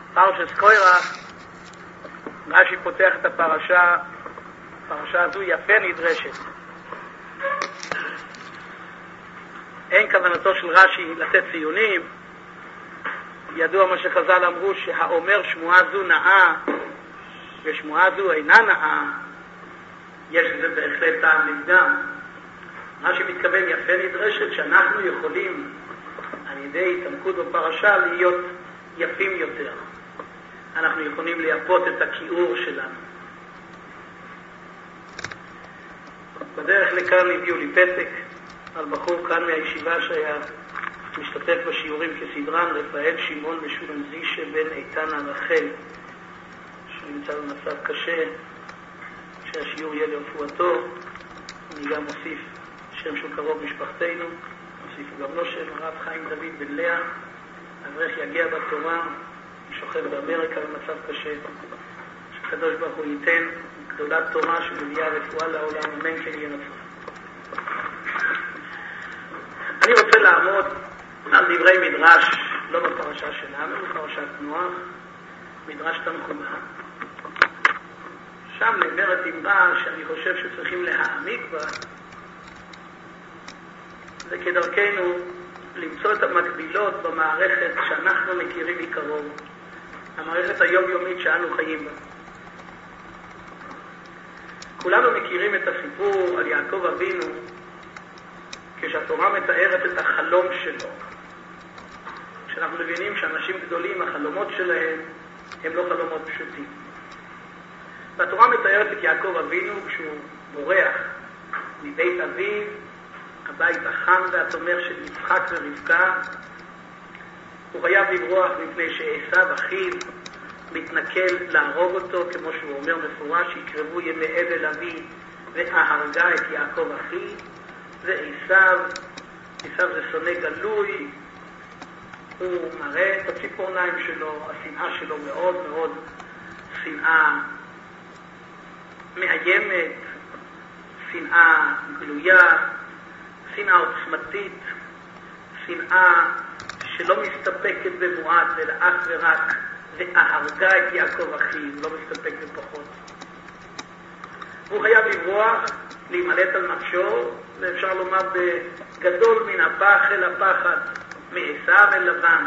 פרשת קורח, רש"י פותח את הפרשה הזו יפה נדרשת. אין כוונתו של רש"י לתת ציונים. ידוע מה שחז"ל אמרו, שהאומר שמועה זו נאה ושמועה זו אינה נאה, יש לזה בהחלט טעם לפגם. רש"י מתכוון יפה נדרשת, שאנחנו יכולים על ידי התעמקות בפרשה להיות יפים יותר. אנחנו יכולים לייפות את הכיעור שלנו. בדרך לכאן הביאו לי פתק על בחור כאן מהישיבה שהיה משתתף בשיעורים כסדרן, רפאל שמעון משולם זישה בן איתן הרחל, שנמצא במצב קשה, שהשיעור יהיה לרפואתו. אני גם מוסיף שם של קרוב משפחתנו, מוסיף גם לו שם, הרב חיים דוד בן לאה, אברך יגיע בתורה, שוכב באמריקה במצב קשה, שקדוש ברוך הוא ייתן גדולת תורה שמביאה רפואה לעולם, אמן כן יהיה רצון. אני רוצה לעמוד על דברי מדרש, לא בפרשה שלנו, בפרשת נוח, מדרש תנחומא. שם נאמרת אמרה שאני חושב שצריכים להעמיק בה, וכדרכנו למצוא את המקבילות במערכת שאנחנו מכירים מקרוב, המערכת היומיומית שאנו חיים בה. כולנו מכירים את הסיפור על יעקב אבינו, כשהתורה מתארת את החלום שלו. כשאנחנו מבינים שאנשים גדולים, החלומות שלהם הם לא חלומות פשוטים. והתורה מתארת את יעקב אבינו כשהוא בורח מבית אביו, הבית החם והתומך של יצחק ורבקה. הוא חייב לברוח מפני שעשיו אחיו מתנכל להרוג אותו, כמו שהוא אומר מפורש, יקרבו ימי אבל אבי והרגה את יעקב אחי. ועשיו זה שונא גלוי, הוא מראה את הציפורניים שלו, השנאה שלו מאוד מאוד שנאה מאיימת, שנאה גלויה, שנאה עוצמתית, שנאה שלא מסתפקת במועט אלא אך ורק והרגה את יעקב אחיו, לא מסתפק בפחות. הוא חייב לברוח, להימלט על נפשו, ואפשר לומר בגדול מן הפח אל הפחד, מעשיו אל לבן.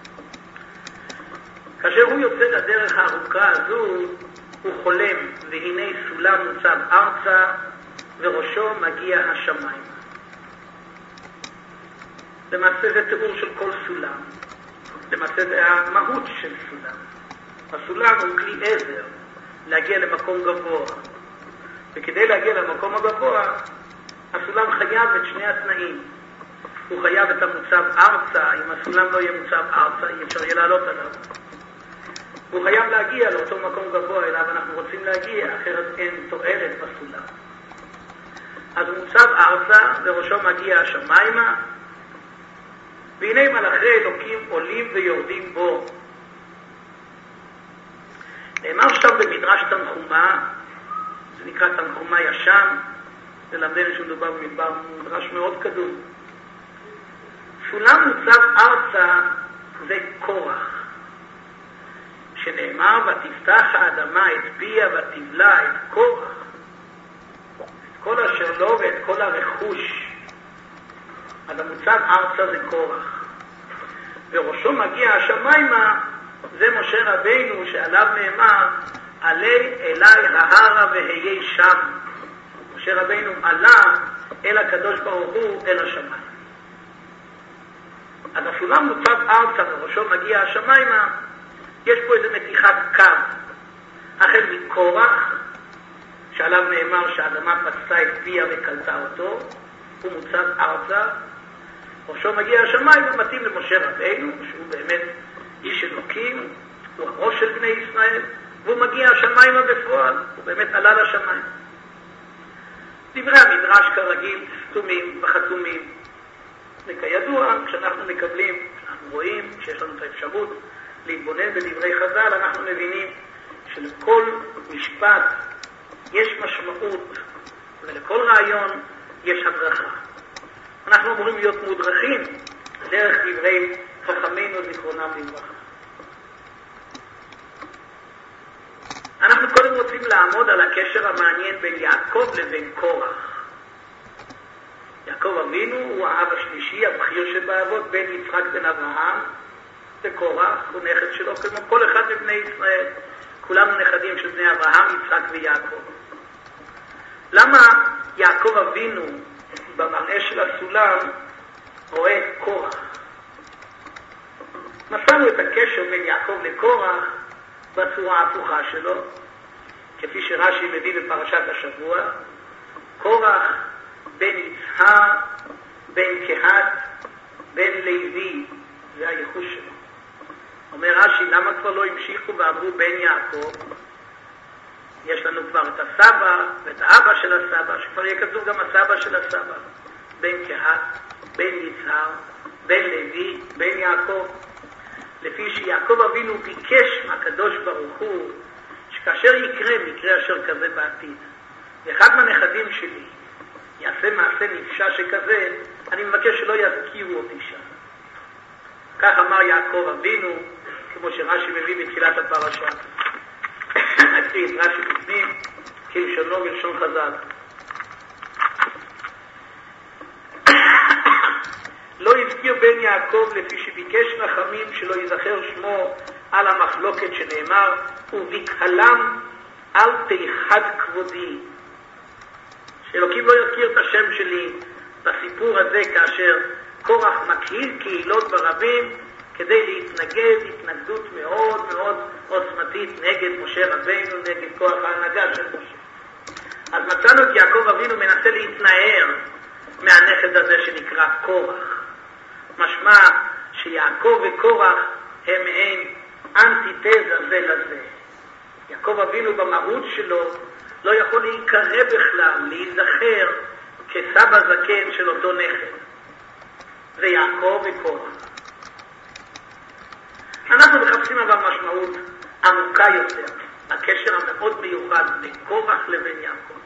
כאשר הוא יוצא לדרך הארוכה הזו, הוא חולם, והנה סולם מוצב ארצה, וראשו מגיע השמיים. למעשה זה תיאור של כל סולם. למעשה זה המהות של סולם. הסולם הוא כלי עזר להגיע למקום גבוה. וכדי להגיע למקום הגבוה, הסולם חייב את שני התנאים. הוא חייב את המוצב ארצה, אם הסולם לא יהיה מוצב ארצה, אי אפשר יהיה לעלות עליו. הוא חייב להגיע לאותו מקום גבוה אליו אנחנו רוצים להגיע, אחרת אין תועלת בסולם. אז הוא מוצב ארצה, וראשו מגיע השמיימה, והנה מלאכי אלוקים עולים ויורדים בו. נאמר שם במדרש תנחומא, זה נקרא תנחומא ישן, ולמדנו שמדובר במדבר מדרש מאוד קדום. סולם מוצב ארצה זה קורח, שנאמר ותפתח האדמה את פיה ותבלע את קורח, את כל אשר לו ואת כל הרכוש. אז המוצב ארצה זה קורח, וראשו מגיע השמיימה, זה משה רבינו שעליו נאמר עלי אלי ההרה והיה שם. משה רבינו עלה אל הקדוש ברוך הוא אל השמיים. אז הסולם מוצב ארצה וראשו מגיע השמיימה, יש פה איזה מתיחת קו, החל מקורח שעליו נאמר שהאדמה פצתה את פיה וקלטה אותו, הוא מוצב ארצה, ראשו מגיע השמיים ומתאים למשה רבינו, שהוא באמת איש אלוקים, הוא הראש של בני ישראל, והוא מגיע השמיים בפועל, הוא באמת עלה לשמיים. דברי המדרש כרגיל סתומים וחתומים, וכידוע כשאנחנו מקבלים, כשאנחנו רואים שיש לנו את האפשרות להתבונן בדברי חז"ל, אנחנו מבינים שלכל משפט יש משמעות ולכל רעיון יש הדרכה. אנחנו אמורים להיות מודרכים דרך דברי חכמינו זיכרונם לברכה. רוצים לעמוד על הקשר המעניין בין יעקב לבין קורח. יעקב אבינו הוא האב השלישי, הבכיר שבאבות, בן יצחק בן אברהם, וקורח הוא נכד שלו, כמו כל אחד מבני ישראל. כולנו נכדים של בני אברהם, יצחק ויעקב. למה יעקב אבינו במראה של הסולם רואה את קורח? מצאנו את הקשר בין יעקב לקורח בצורה ההפוכה שלו, כפי שרש"י מביא בפרשת השבוע. קורח בן יצהר, בן קהת, בן לוי, זה הייחוס שלו. אומר רש"י, למה כבר לא המשיכו ואמרו בן יעקב? יש לנו כבר את הסבא ואת האבא של הסבא, שכבר יהיה כתוב גם הסבא של הסבא. בן קהת, בן יצהר, בן לוי, בן יעקב. לפי שיעקב אבינו ביקש מהקדוש ברוך הוא שכאשר יקרה מקרה אשר כזה בעתיד, ואחד מהנכדים שלי יעשה מעשה נפשע שכזה, אני מבקש שלא יזכירו אותי שם. כך אמר יעקב אבינו, כמו שרש"י מביא בתחילת הפרשה. נקריא את רש"י בפנים, כלשונו בלשון חז"ל. לא הזכיר בן יעקב לפי שביקש רחמים שלא יזכר שמו על המחלוקת שנאמר, ובקהלם אל תיחד כבודי. שאלוקים לא יזכיר את השם שלי בסיפור הזה כאשר קורח מקהיל קהילות ברבים כדי להתנגד התנגדות מאוד מאוד עוצמתית נגד משה רבינו, נגד כוח ההנהגה של משה. אז מצאנו את יעקב אבינו מנסה להתנער מהנכד הזה שנקרא קורח. משמע שיעקב וקורח הם מעין אנטיתזה זה לזה. יעקב אבינו במהות שלו לא יכול להיקרא בכלל, להיזכר כסבא זקן של אותו נכד. זה יעקב וקורח. אנחנו מחפשים אבל משמעות עמוקה יותר, הקשר המאוד מיוחד בין קורח לבין יעקב.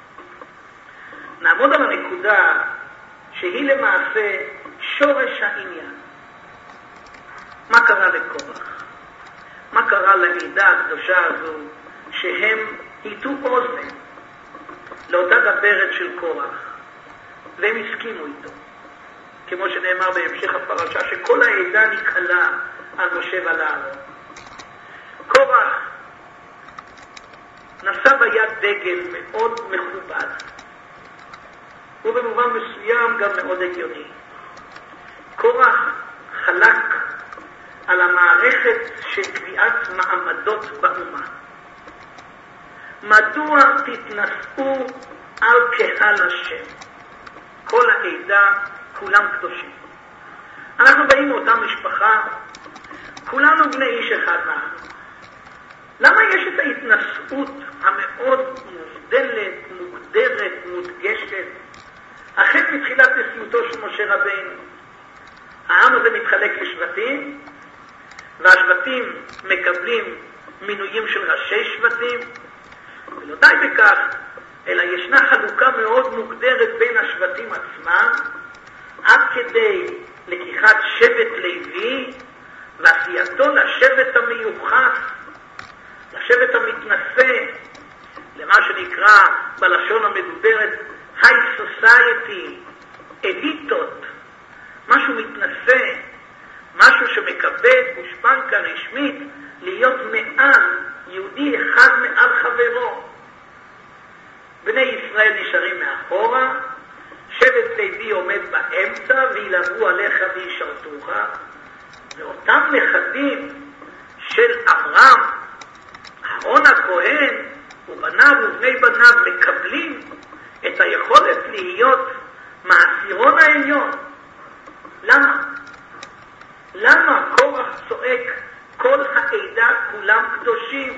נעמוד על הנקודה שהיא למעשה שורש העניין. מה קרה לקורח? מה קרה לעדה הקדושה הזו שהם היטו אוזן לאותה דברת של קורח והם הסכימו איתו? כמו שנאמר בהמשך הפרשה שכל העדה נקהלה על משה ועל אהרון. קורח נשא ביד דגל מאוד מכובד ובמובן מסוים גם מאוד הגיוני. קורח חלק על המערכת של קביעת מעמדות באומה. מדוע תתנשאו על קהל השם? כל העדה כולם קדושים. אנחנו באים מאותה משפחה, כולנו בני איש אחד אנחנו. למה יש את ההתנשאות המאוד מובדלת, מוגדרת, מודגשת? החל מתחילת נשיאותו של משה רבינו, העם הזה מתחלק לשבטים, והשבטים מקבלים מינויים של ראשי שבטים, ולא די בכך, אלא ישנה חלוקה מאוד מוגדרת בין השבטים עצמם, עד כדי לקיחת שבט לוי ועשייתו לשבט המיוחס, לשבט המתנשא, למה שנקרא בלשון המדוברת high society, אליטות, משהו מתנשא, משהו שמקבל גושפנקה רשמית להיות מעל, יהודי אחד מעל חברו. בני ישראל נשארים מאחורה, שבט לוי עומד באמצע וילבו עליך וישרתוך, ואותם נכדים של אברהם, אהרון הכהן ובניו ובני בניו מקבלים את היכולת להיות מהעשירון העליון. למה? למה קורח צועק כל העדה כולם קדושים?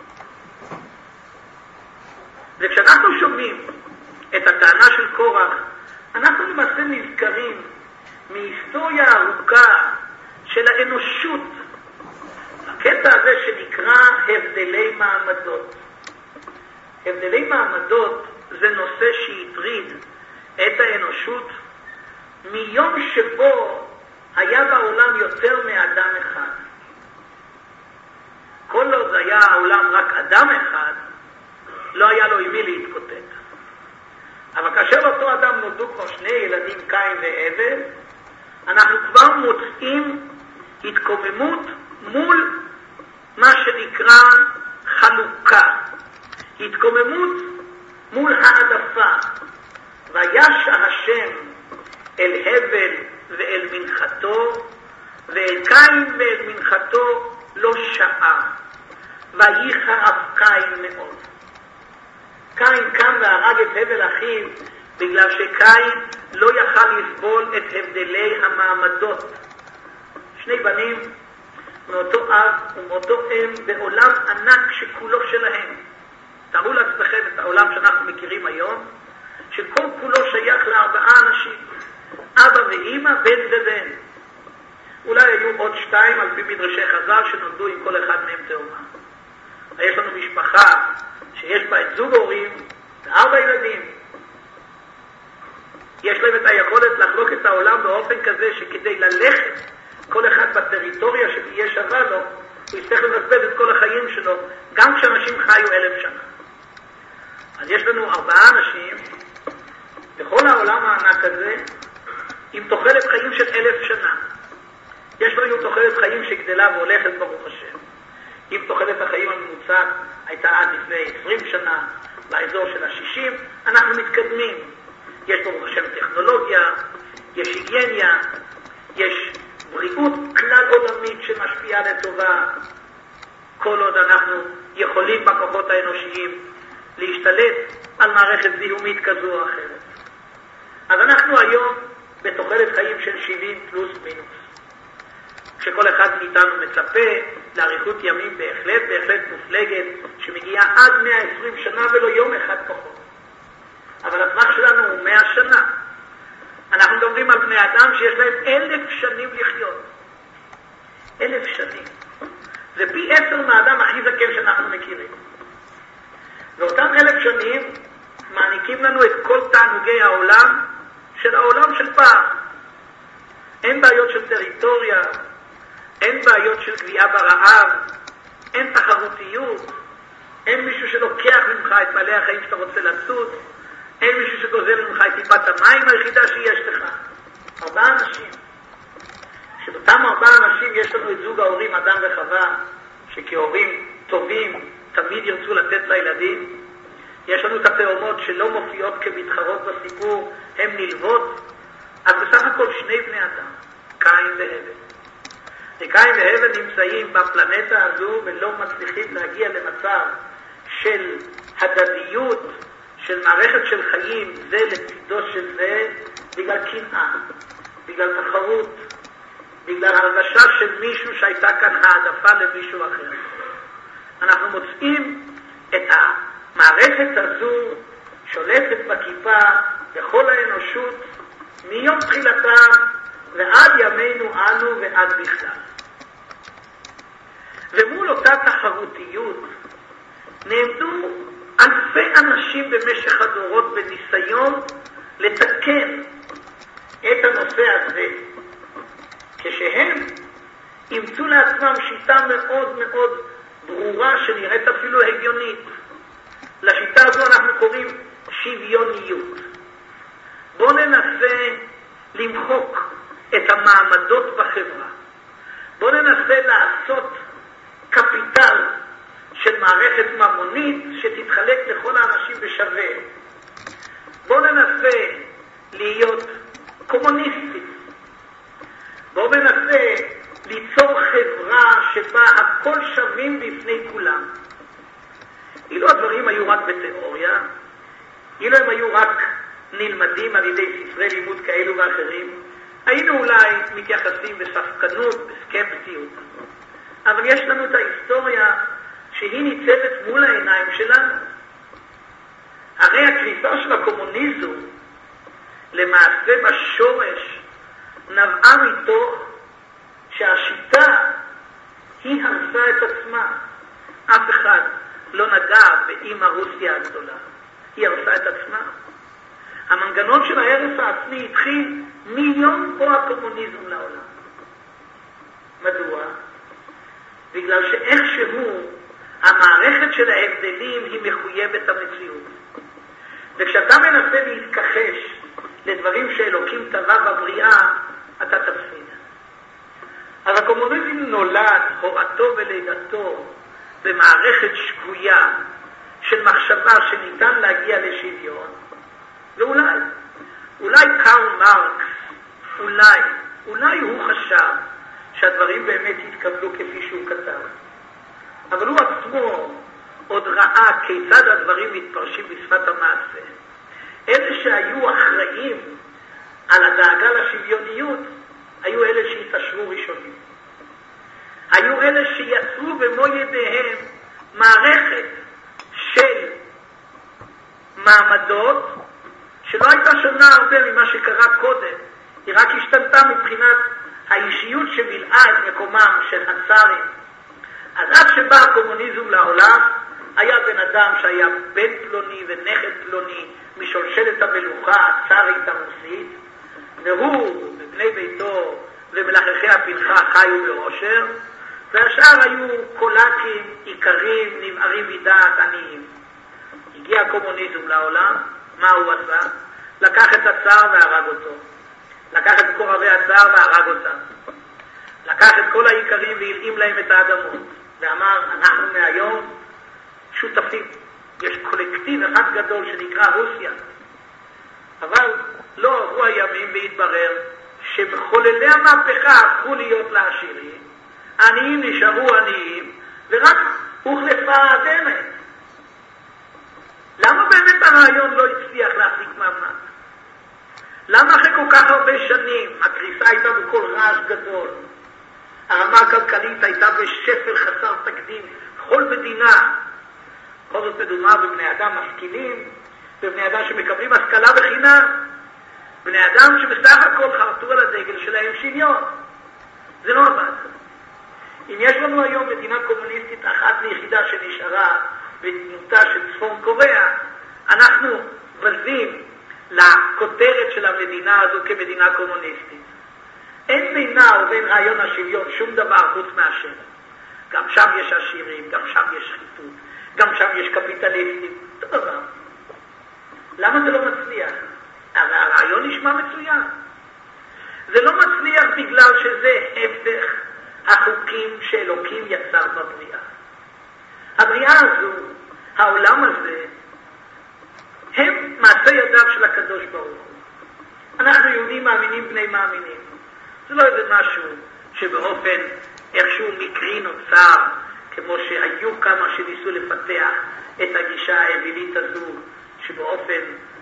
וכשאנחנו שומעים את הטענה של קורח, אנחנו למעשה נזכרים מהיסטוריה ארוכה של האנושות, הקטע הזה שנקרא הבדלי מעמדות. הבדלי מעמדות זה נושא שהטריד את האנושות מיום שבו היה בעולם יותר מאדם אחד. כל עוד היה העולם רק אדם אחד, נולדו כבר שני ילדים, קין והבל, אנחנו כבר מוצאים התקוממות מול מה שנקרא חלוקה, התקוממות מול העדפה. וישע השם אל הבל ואל מנחתו, ואל קין ואל מנחתו לא שעה, וייחר קין מאוד. קין קם והרג את הבל אחיו בגלל שקין לא יכל לסבול את הבדלי המעמדות. שני בנים מאותו אב ומאותו אם בעולם ענק שכולו שלהם. תראו לעצמכם את העולם שאנחנו מכירים היום, שכל כולו שייך לארבעה אנשים, אבא ואמא, בן ובן. אולי היו עוד שתיים על פי מדרשי חז"ל שנולדו עם כל אחד מהם תאומה. יש לנו משפחה שיש בה את זוג הורים וארבע ילדים. יש להם את היכולת לחלוק את העולם באופן כזה שכדי ללכת כל אחד בטריטוריה שתהיה שווה לו, הוא יצטרך לבזבז את כל החיים שלו, גם כשאנשים חיו 1000 שנה. אז יש לנו 4 אנשים בכל העולם הענק הזה עם תוחלת חיים של 1000 שנה. יש לנו תוחלת חיים שגדלה והולכת ברוך השם. אם תוחלת החיים הממוצעת הייתה עד לפני 20 שנה באזור של ה-60, אנחנו מתקדמים. יש ברוך השם טכנולוגיה, יש היגייניה, יש בריאות כלל עולמית שמשפיעה לטובה. כל עוד אנחנו יכולים בכוחות האנושיים להשתלט על מערכת זיהומית כזו או אחרת. אז אנחנו היום בתוחלת חיים של 70 פלוס מינוס. כשכל אחד מאיתנו מצפה לאריכות ימים בהחלט מופלגת, שמגיעה עד 120 שנה ולא יום אחד פחות. אבל הזמן שלנו הוא 100 שנה. אנחנו מדברים על בני אדם שיש להם 1000 שנים לחיות. 1000 שנים. זה פי 10 מהאדם הכי זקן שאנחנו מכירים. ואותם 1000 שנים מעניקים לנו את כל תענוגי העולם של פעם. אין בעיות של טריטוריה, אין בעיות של גביעה ברעב, אין תחרותיות, אין מישהו שלוקח ממך את מלא החיים שאתה רוצה לצוד, אין מישהו שגוזל ממך את טיפת המים היחידה שיש לך. 4 אנשים. שבאותם 4 אנשים יש לנו את זוג ההורים, אדם וחווה, שכהורים טובים תמיד ירצו לתת לילדים. יש לנו את התאומות שלא מופיעות כמתחרות בסיפור, הן נלוות. אז בסך הכל 2 בני אדם, קין והבל. וקין והבל נמצאים בפלנטה הזו ולא מצליחים להגיע למצב של הדדיות, של מערכת של חיים זה לצידו של זה, בגלל קנאה, בגלל תחרות, בגלל הרגשה של מישהו שהייתה כאן העדפה למישהו אחר. אנחנו מוצאים את המערכת הזו שולטת בכיפה בכל האנושות מיום תחילתה ועד ימינו אנו ועד בכלל. ומול אותה תחרותיות נעמדו אלפי אנשים במשך הדורות בניסיון לתקן את הנושא הזה, כשהם ימצאו לעצמם שיטה מאוד מאוד ברורה שנראית אפילו הגיונית. לשיטה הזו אנחנו קוראים שוויוניות. בואו ננסה למחוק את המעמדות בחברה. בואו ננסה לעשות קפיטל של מערכת ממונית שתתחלק לכל האנשים בשווה. בואו ננסה להיות קומוניסטים. בואו ננסה ליצור חברה שבה הכל שווים בפני כולם. אילו הדברים היו רק בתיאוריה, אילו הם היו רק נלמדים על ידי ספרי לימוד כאלו ואחרים, היינו אולי מתייחסים בספקנות, בסקפטיות. אבל יש לנו את ההיסטוריה שהיא ניצבת מול העיניים שלנו. הרי הקריסה של הקומוניזם למעשה בשורש נבעה מתוך שהשיטה היא הרסה את עצמה. אף אחד לא נגע באמא רוסיה הגדולה. היא הרסה את עצמה. המנגנון של ההרס העצמי התחיל מיום פה הקומוניזם לעולם. מדוע? בגלל שאיכשהו המערכת של ההבדלים היא מחויבת המציאות. וכשאתה מנסה להתכחש לדברים שאלוקים טבע בבריאה, אתה תפסיד. אז הקומוניזם נולד, הורתו ולידתו, במערכת שגויה של מחשבה שניתן להגיע לשוויון, ואולי קרל מרקס, אולי הוא חשב שהדברים באמת יתקבלו כפי שהוא כתב. אבל הוא עצמו עוד ראה כיצד הדברים מתפרשים בשפת המעשה. אלה שהיו אחראים על הדאגה לשוויוניות, היו אלה שהתעשרו ראשונים. היו אלה שיצרו במו ידיהם מערכת של מעמדות שלא הייתה שונה הרבה ממה שקרה קודם. היא רק השתנתה מבחינת האישיות שמילאה את מקומם של הצארים. אז עד שבא הקומוניזם לעולם, היה בן אדם שהיה בן פלוני ונכד פלוני משולשלת המלוכה הצארית הרוסית, והוא ובני ביתו ומלאכי הפנחה חיו באושר, והשאר היו קולקים, עיקרים, נמהרים מדעת, עניים. הגיע הקומוניזם לעולם, מה הוא עשה? לקח את הצאר והרג אותו. לקח את קורבי הצאר והרג אותם. לקח את כל העיקרים והלאים להם את האדמות. ואמר, אנחנו מהיום שותפים. יש קולקטיב אחד גדול שנקרא רוסיה. אבל לא עברו הימים והתברר שמחוללי המהפכה הפכו להיות לעשירים, העניים נשארו עניים, ורק הוחלפה האדמת. למה באמת הרעיון לא הצליח להחזיק מעמד? למה אחרי כל כך הרבה שנים הקריסה הייתה בכל רעש גדול? הרמה הכלכלית הייתה בשפל חסר תקדים בכל מדינה. כל זאת מדומה בבני אדם משכילים, בבני אדם שמקבלים השכלה בחינם, בני אדם שבסך הכל חרטו על הדגל שלהם שוויון. זה לא עבד. אם יש לנו היום מדינה קומוניסטית אחת ויחידה שנשארה בדמותה של צפון קוריאה, אנחנו בזים לכותרת של המדינה הזו כמדינה קומוניסטית. אין בינה ובין רעיון השוויון שום דבר חוץ מהשם. גם שם יש עשירים, גם שם יש שחיתות, גם שם יש קפיטליסטים, אותו דבר. למה זה לא מצליח? הרי הרעיון נשמע מצוין. זה לא מצליח בגלל שזה הפך החוקים שאלוקים יצר בבריאה. הבריאה הזו, העולם הזה, הם מעשה ידיו של הקדוש ברוך הוא. אנחנו יהודים מאמינים בני מאמינים. זה לא איזה משהו שבאופן איכשהו מקרי נוצר, כמו שהיו כמה שניסו לפתח את הגישה האווילית הזו, שבאופן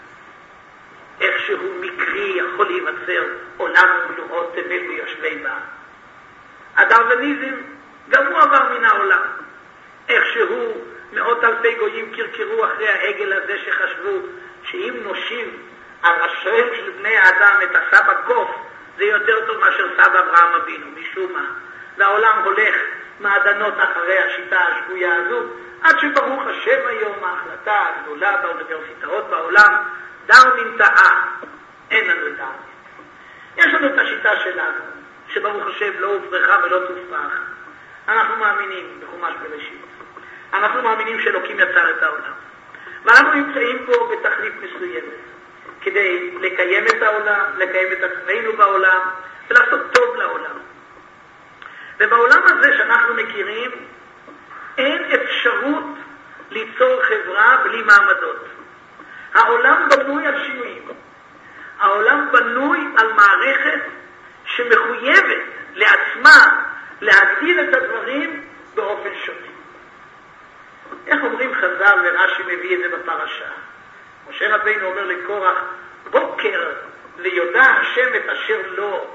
איכשהו מקרי יכול להיווצר עולם ומלואו תבל ויושבי בה. הדרוויניזם גם הוא עבר מן העולם. איכשהו מאות אלפי גויים קרקרו אחרי העגל הזה שחשבו שאם נושיב על ראשיהם של בני האדם את הסבא קוף, זה יותר טוב מאשר סבא אברהם אבינו, משום מה. והעולם הולך מעדנות אחרי השיטה השגויה הזו, עד שברוך השם היום ההחלטה הגדולה באוניברסיטאות בעולם, דרווין טעה, אין לנו דרווין. יש לנו את השיטה שלנו, שברוך השם לא הופרחה ולא תופרח. אנחנו מאמינים בחומש בראשית. אנחנו מאמינים שאלוקים יצר את העולם. ואנחנו נמצאים פה בתכלית מסוימת, כדי לקיים את העולם, לקיים את עצמנו בעולם, ולעשות טוב לעולם. ובעולם הזה שאנחנו מכירים, אין אפשרות ליצור חברה בלי מעמדות. העולם בנוי על שינויים. העולם בנוי על מערכת שמחויבת לעצמה להגדיל את הדברים באופן שונה. איך אומרים חז"ל, ורש"י מביא את זה בפרשה? משה רבינו אומר לקורח, בוקר ליודע השם את אשר לא.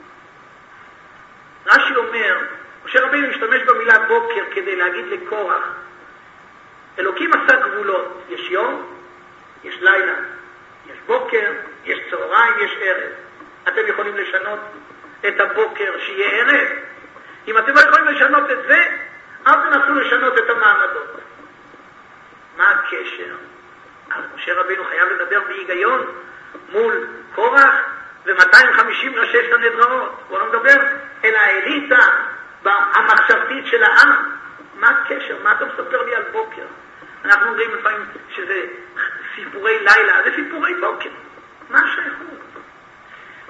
רש"י אומר, משה רבינו משתמש במילה בוקר כדי להגיד לקורח, אלוקים עשה גבולות, יש יום, יש לילה, יש בוקר, יש צהריים, יש ערב. אתם יכולים לשנות את הבוקר שיהיה ערב? אם אתם לא יכולים לשנות את זה, אל תנסו לשנות את המעמדות. מה הקשר? אז משה רבינו חייב לדבר בהיגיון מול קורח ו-250 ראשי סנהדריות. הוא לא מדבר אל האליטה המחשבתית של העם. מה הקשר? מה אתה מספר לי על בוקר? אנחנו אומרים לפעמים שזה סיפורי לילה, זה סיפורי בוקר. מה השייכות?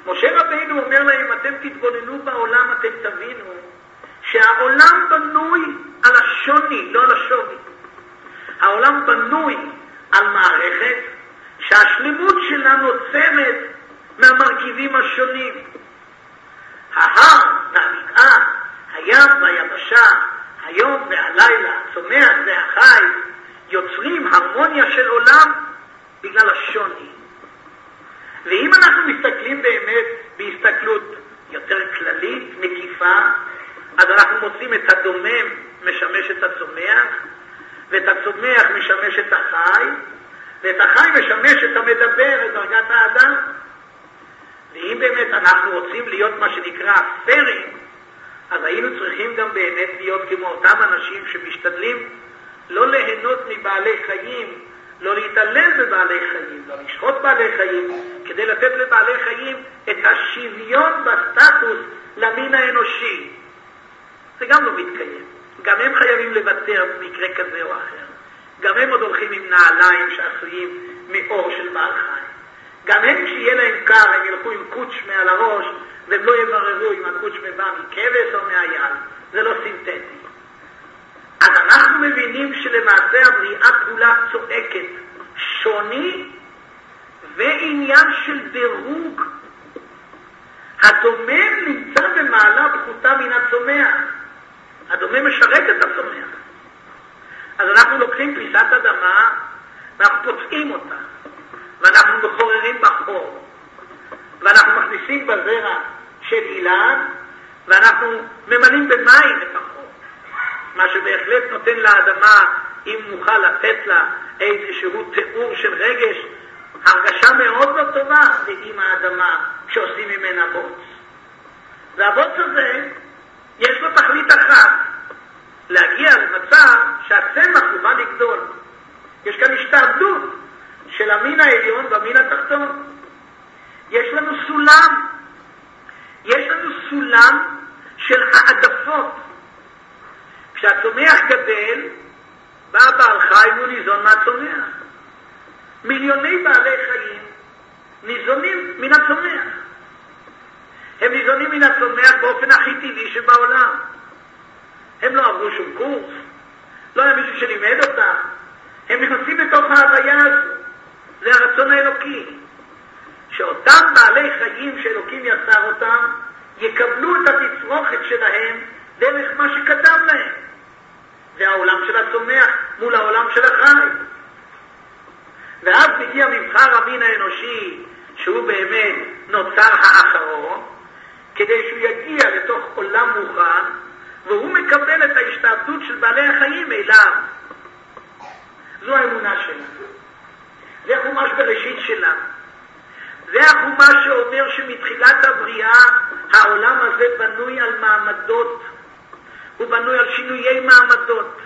משה רבינו אומר להם, אתם תתבוננו בעולם, אתם תבינו שהעולם בנוי על השוני, לא על השוני. העולם בנוי על מערכת שהשלמות שלה נוצרת מהמרכיבים השונים. ההר והבקעה, הים והיבשה, היום והלילה, הצומח והחי, יוצרים הרמוניה של עולם בגלל השוני. ואם אנחנו מסתכלים באמת בהסתכלות יותר כללית, מקיפה, אז אנחנו מוצאים את הדומם משמש את הצומח, ואת הצומח משמש את החי, ואת החי משמש את המדבר, את דרגת האדם. ואם באמת אנחנו רוצים להיות מה שנקרא פיירים, אז היינו צריכים גם באמת להיות כמו אותם אנשים שמשתדלים לא ליהנות מבעלי חיים, לא להתעלל בבעלי חיים, לא לשחוט בעלי חיים, כדי לתת לבעלי חיים את השוויון בסטטוס למין האנושי. זה גם לא מתקיים. גם הם חייבים לוותר במקרה כזה או אחר. גם הם עוד הולכים עם נעליים שעשויים מאור של בעל חיים. גם הם כשיהיה להם קר הם ילכו עם קוץ' מעל הראש, והם לא יבררו אם הקוץ' בא מכבש או מהיד. זה לא סינתטי. אז אנחנו מבינים שלמעשה הבריאה כולה צועקת שוני ועניין של דירוג. הדומם נמצא במעלה פחותה מן הצומח. הדומם משרת את הצומח. אז אנחנו לוקחים פיסת אדמה ואנחנו פוצעים אותה, ואנחנו מחוררים בחור, ואנחנו מכניסים בזרע של אילן, ואנחנו ממלאים במים את החור, מה שבהחלט נותן לאדמה, אם נוכל לתת לה איזשהו תיאור של רגש, הרגשה מאוד לא טובה עם האדמה שעושים ממנה בוץ. והבוץ הזה יש לו תכלית אחת, להגיע למצב שהצמח יוכל לגדול. יש כאן השתעבדות של המין העליון והמין התחתון. יש לנו סולם. יש לנו סולם של העדפות. כשהצומח גדל, בא בעל חי והוא ניזון מהצומח. מיליוני בעלי חיים ניזונים מן הצומח. הם ניזונים מן הצומח באופן הכי טבעי שבעולם. הם לא עברו שום קורס, לא היה מישהו שלימד אותם. הם נכנסים לתוך ההוויה הזו. זה הרצון האלוקי. שאותם בעלי חיים שאלוקים יצר אותם, יקבלו את התצרוכת שלהם דרך מה שקדם להם. זה העולם של הצומח מול העולם של החי. ואז מגיע מבחר המין האנושי, שהוא באמת נוצר האחרון, כדי שהוא יגיע לתוך עולם מוכן, והוא מקבל את ההשתעבדות של בעלי החיים אליו. זו האמונה שלנו. זה החומש בראשית שלנו. זה החומש שאומר שמתחילת הבריאה העולם הזה בנוי על מעמדות. הוא בנוי על שינויי מעמדות.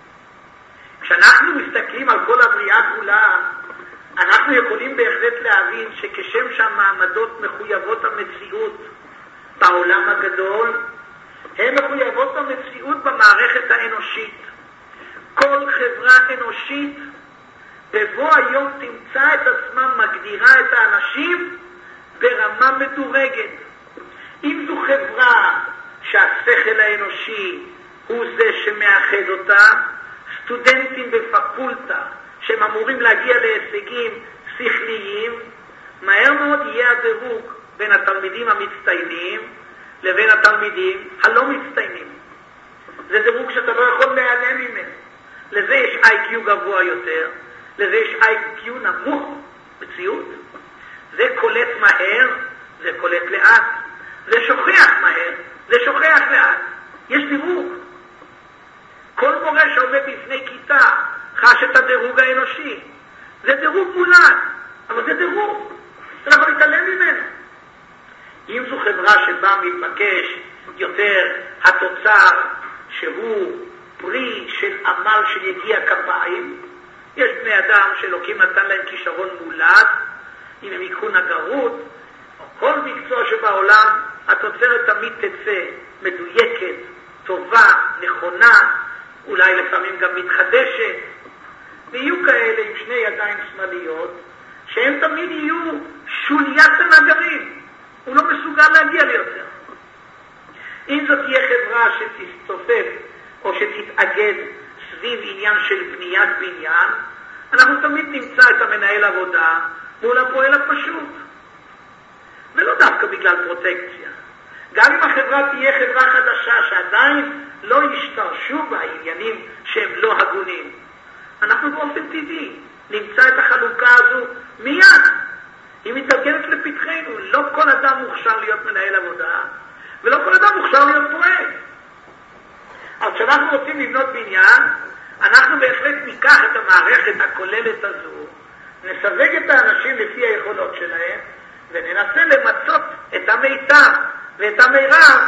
כשאנחנו מסתכלים על כל הבריאה כולה, אנחנו יכולים בהחלט להבין שכשם שהמעמדות מחויבות המציאות בעולם הגדול, הן מחויבות המציאות במערכת האנושית. כל חברה אנושית בבוא היום תמצא את עצמה מגדירה את האנשים ברמה מדורגת. אם זו חברה שהשכל האנושי הוא זה שמאחד אותה, סטודנטים בפקולטה שהם אמורים להגיע להישגים שכליים, מהר מאוד יהיה הדירוג בין התלמידים המצטיינים לבין התלמידים הלא מצטיינים. זה דירוג שאתה לא יכול להיעלם ממנו. לזה יש IQ גבוה יותר, לזה יש IQ נמוך מציאות. זה קולט מהר, זה קולט לאט. זה שוכח מהר, זה שוכח לאט. יש דירוג. כל מורה שעומד בפני כיתה חש את הדירוג האנושי. זה דירוג מולד, אבל זה דירוג. אתה לא יכול להתעלם ממנו. אם זו חברה שבה מתבקש יותר התוצר שהוא פרי של עמל של יגיע כפיים, יש בני אדם שאלוקים נתן להם כישרון מולד, אם הם יקחו נגרות, או כל מקצוע שבעולם, התוצרת תמיד תצא מדויקת, טובה, נכונה, אולי לפעמים גם מתחדשת, ויהיו כאלה עם שני ידיים שמאליות, שהם תמיד יהיו שוליית הנגרים. הוא לא מסוגל להגיע ליותר. אם זאת תהיה חברה שתסתופף או שתתאגד סביב עניין של בניית בניין, אנחנו תמיד נמצא את המנהל עבודה מול הפועל הפשוט. ולא דווקא בגלל פרוטקציה. גם אם החברה תהיה חברה חדשה שעדיין לא ישתרשו בה עניינים שהם לא הגונים, אנחנו באופן טבעי נמצא את החלוקה הזו מיד. היא מתגלגלת לפתחנו. לא כל אדם מוכשר להיות מנהל עבודה, ולא כל אדם מוכשר להיות פועל. אז כשאנחנו רוצים לבנות בניין, אנחנו בהחלט ניקח את המערכת הכוללת הזו, נסווג את האנשים לפי היכולות שלהם, וננסה למצות את המיטב ואת המרב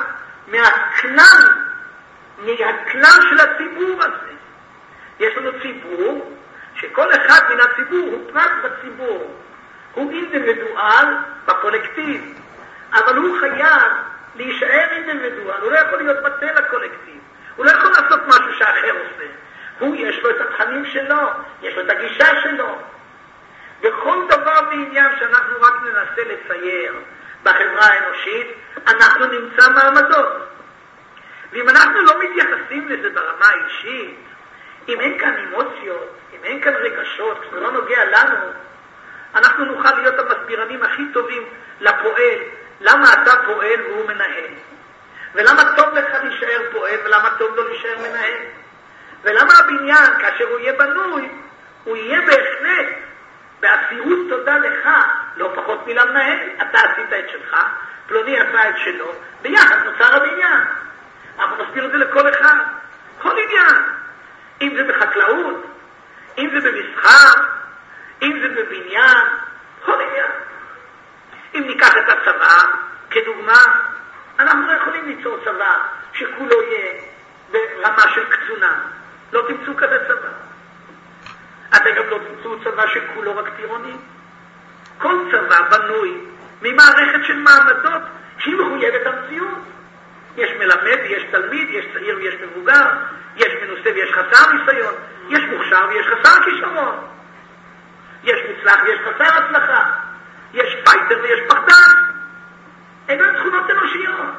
מהכלל של הציבור הזה. יש לנו ציבור שכל אחד מן הציבור הוא פרט בציבור, הוא אינדיבידואל בקולקטיב, אבל הוא חייב להישאר אינדיבידואל, הוא לא יכול להיות בטל הקולקטיב, הוא לא יכול לעשות משהו שאחר עושה. הוא יש לו את התכנים שלו, יש לו את הגישה שלו. בכל דבר בעניין שאנחנו רק ננסה לצייר בחברה האנושית, אנחנו נמצא מעמדות. ואם אנחנו לא מתייחסים לזה ברמה האישית, אם אין כאן אמוציות, אם אין כאן רגשות, כשזה לא נוגע לנו, אנחנו נוכל להיות המסבירנים הכי טובים לפועל, למה אתה פועל והוא מנהל. ולמה טוב לך להישאר פועל ולמה טוב לו להישאר מנהל. ולמה הבניין, כאשר הוא יהיה בנוי, הוא יהיה בהחלט באסירות תודה לך, לא פחות מלמנהל. אתה עשית את שלך, פלוני עשה את שלו, ביחד נוצר הבניין. אנחנו נסביר את זה לכל אחד, כל עניין. אם זה בחקלאות, אם זה במסחר, אם זה בבניין, כל עניין. אם ניקח את הצבא כדוגמה, אנחנו לא יכולים ליצור צבא שכולו יהיה ברמה של קצונה. לא תמצאו כזה צבא. אתם גם לא תמצאו צבא שכולו רק טירונים. כל צבא בנוי ממערכת של מעמדות שהיא מחויבת המציאות. יש מלמד, יש תלמיד, יש צעיר ויש מבוגר, יש מנוסה ויש חסר ניסיון, יש מוכשר ויש חסר כישרון, יש מוצלח ויש חסר הצלחה, יש פייטר ויש פחדן. אלה תכונות אנושיות.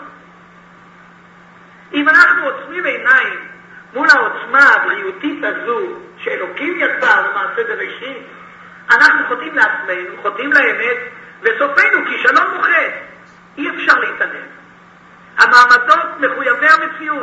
אם אנחנו עוצמים עיניים מול העוצמה הבריאותית הזו שאלוקים יצר למעשה בראשית, אנחנו חוטאים לעצמנו, חוטאים לאמת, וסופנו כישלון מוחץ. אי אפשר להתעלם. המעמדות מחויבי המציאות.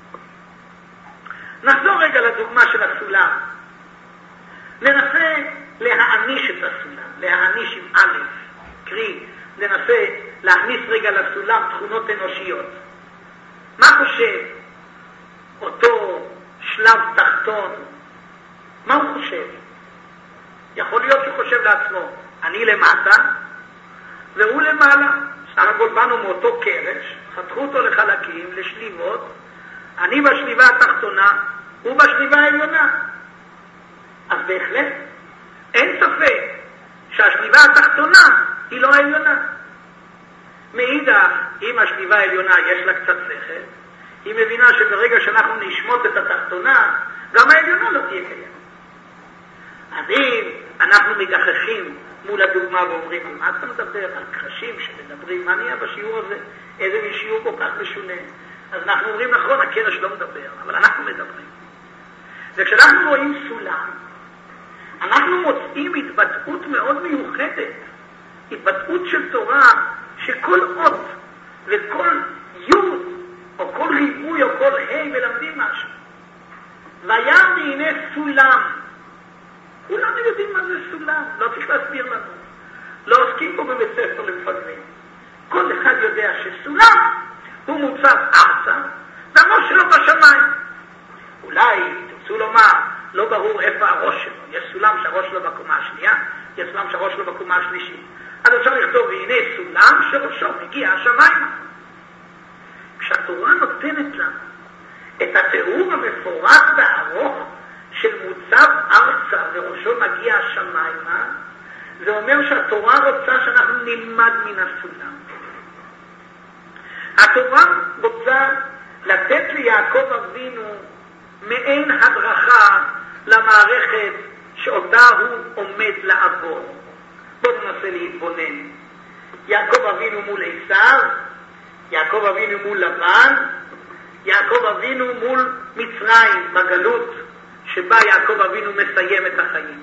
נחזור רגע לדוגמה של הסולם. ננסה להעניש את הסולם, להעניש עם א', קרי, ננסה להכניס רגע לסולם תכונות אנושיות. מה חושב אותו שלב תחתון? מה הוא חושב? יכול להיות שהוא חושב לעצמו, אני למטה והוא למעלה. סך הכל באנו מאותו קרש, חתכו אותו לחלקים, לשליבות, אני בשליבה התחתונה, הוא בשליבה העליונה. אז בהחלט אין ספק שהשליבה התחתונה היא לא העליונה. מאידך, אם השליבה העליונה יש לה קצת שכל, היא מבינה שברגע שאנחנו נשמוט את התחתונה, גם העליונה לא תהיה קיימת. אז אם אנחנו מגחכים מול הדוגמה ואומרים, על מה אתה מדבר? על קרשים שמדברים, מה נהיה בשיעור הזה? איזה שיעור כל כך משונה? אז אנחנו אומרים, נכון, הקרש לא מדבר, אבל אנחנו מדברים. וכשאנחנו רואים סולם, אנחנו מוצאים התבטאות מאוד מיוחדת, התבטאות של תורה, שכל אות וכל יוד, או כל ריבוי או כל ה' מלמדים משהו. והיה והנה סולם. כולנו יודעים מה זה סולם, לא צריך להסביר לנו. לא עוסקים פה בבית ספר למפגרים. כל אחד יודע שסולם הוא מוצב ארצה, והראש שלו בשמיים. אולי תרצו לומר, לא ברור איפה הראש שלו. יש סולם שהראש שלו בקומה השנייה, יש סולם שהראש שלו בקומה השלישית. אז אפשר לכתוב, והנה סולם שראשו מגיע השמיים. כשהתורה נותנת לנו את התיאור המפורט והארוך של מוצב ארצה וראשו מגיע השמיימה, זה אומר שהתורה רוצה שאנחנו נלמד מן הסולם. התורה רוצה לתת ליעקב אבינו מעין הדרכה למערכת שאותה הוא עומד לעבור. בואו ננסה להתבונן. יעקב אבינו מול עשיו, יעקב אבינו מול לבן, יעקב אבינו מול מצרים בגלות, שבה יעקב אבינו מסיים את החיים.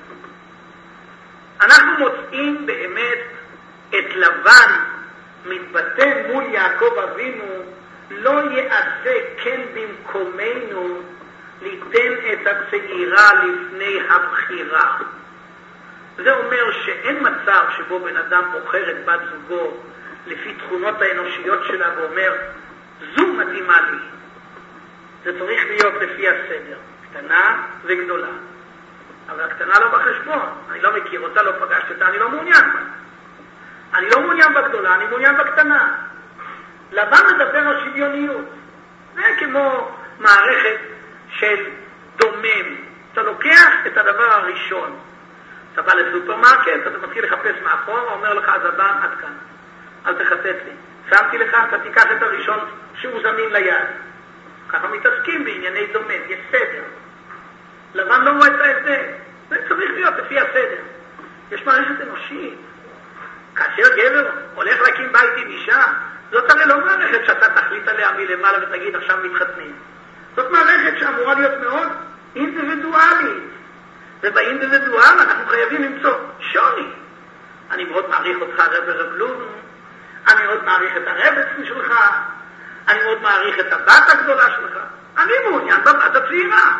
אנחנו מוצאים באמת את לבן מתבטא מול יעקב אבינו, לא יעשה כן במקומנו, ליתן את הצעירה לפני הבחירה. זה אומר שאין מצב שבו בן אדם בוחר את בת זוגו לפי תכונות האנושיות שלה ואומר, זו מתאימה לי. זה צריך להיות לפי הסדר, קטנה וגדולה. אבל הקטנה לא בחשבון, אני לא מכיר אותה, לא פגשתי אותה, אני לא מעוניין בה. אני לא מעוניין בגדולה, אני מעוניין בקטנה. לבן מדבר על שוויוניות. זה כמו מערכת של דומם. אתה לוקח את הדבר הראשון. אתה בא לסופרמרקט, אתה מתחיל לחפש מאחור, אומר לך הזבן, עד כאן. אל תחטט לי. שמתי לך, אתה תיקח את הראשון שהוא זמין ליד. ככה מתעסקים בענייני דומם, יש סדר. לבן לא רואה את ההבדל. זה צריך להיות לפי הסדר. יש מערכת אנושית. כאשר גבר הולך להקים בית עם אישה, זאת הרי לא מערכת שאתה תחליט עליה מלמעלה ותגיד עכשיו מתחתנים. זאת מערכת שאמורה להיות מאוד אינדיבידואלית. ובאינדיבידואל אנחנו חייבים למצוא שוני. אני מאוד מעריך אותך רב רגלון, אני מאוד מעריך את הרבצן שלך, אני מאוד מעריך את הבת הגדולה שלך. אני מעוניין בבת הצעירה.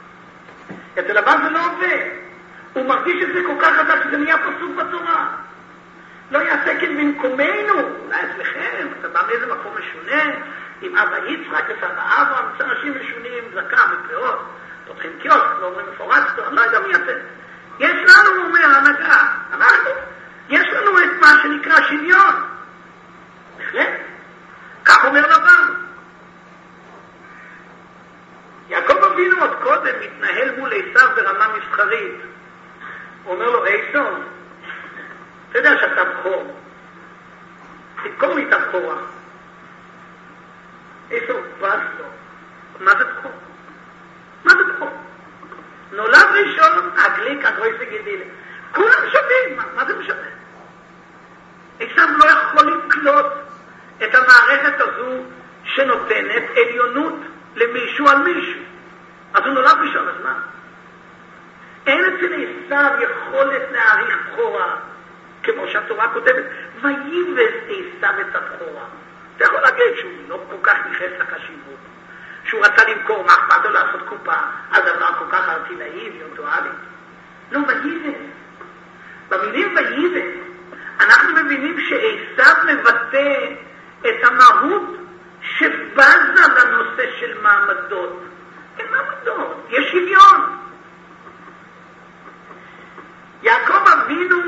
אצל הבן זה לא עובד. הוא מרגיש את זה כל כך חזק שזה נהיה פסוק בתורה. לא יעשה כן במקומנו, אולי אצלכם, אתה בא מאיזה מקום משונה, עם אבא יצחק וסבא אברהם, זה אנשים משונים, זקה ופאות, פותחים קיוסק, לא אומרים מפורצתו, אני לא יודע מי אתם. יש לנו, אומר הנהגה, אנחנו, יש לנו את מה שנקרא שוויון. בהחלט. כך אומר לבן. יעקב אבינו עוד קודם מתנהל מול עשיו ברמה מסחרית. הוא אומר לו, עשיו, אתה יודע שאתה בחור. תזכור לי את הבחורה. עשיו, בס לו. מה זה בחור? מה זה בחור? נולד ראשון, הגליק, הגרויסי גידילה. כולם שווים, מה זה משנה? עשיו לא יכול לקלוט את המערכת הזו שנותנת עליונות למישהו על מישהו. אז הוא נולד ראשון, אז מה? אין אצל עשיו יכולת להעריך בחורה, כמו שהתורה כותבת, וייבז עשיו את הבחורה. אתה יכול להגיד שהוא לא כל כך נכנס לחשיבות, שהוא רצה למכור, מה אכפת לו לעשות קופה, על דבר כל כך ארטילאי וירטואלי. לא, וייבז. במילים וייבז, אנחנו מבינים שעשיו מבטא את המהות שבזה לנושא של מעמדות. אין מעמדות, יש שוויון. יעקב אבינו,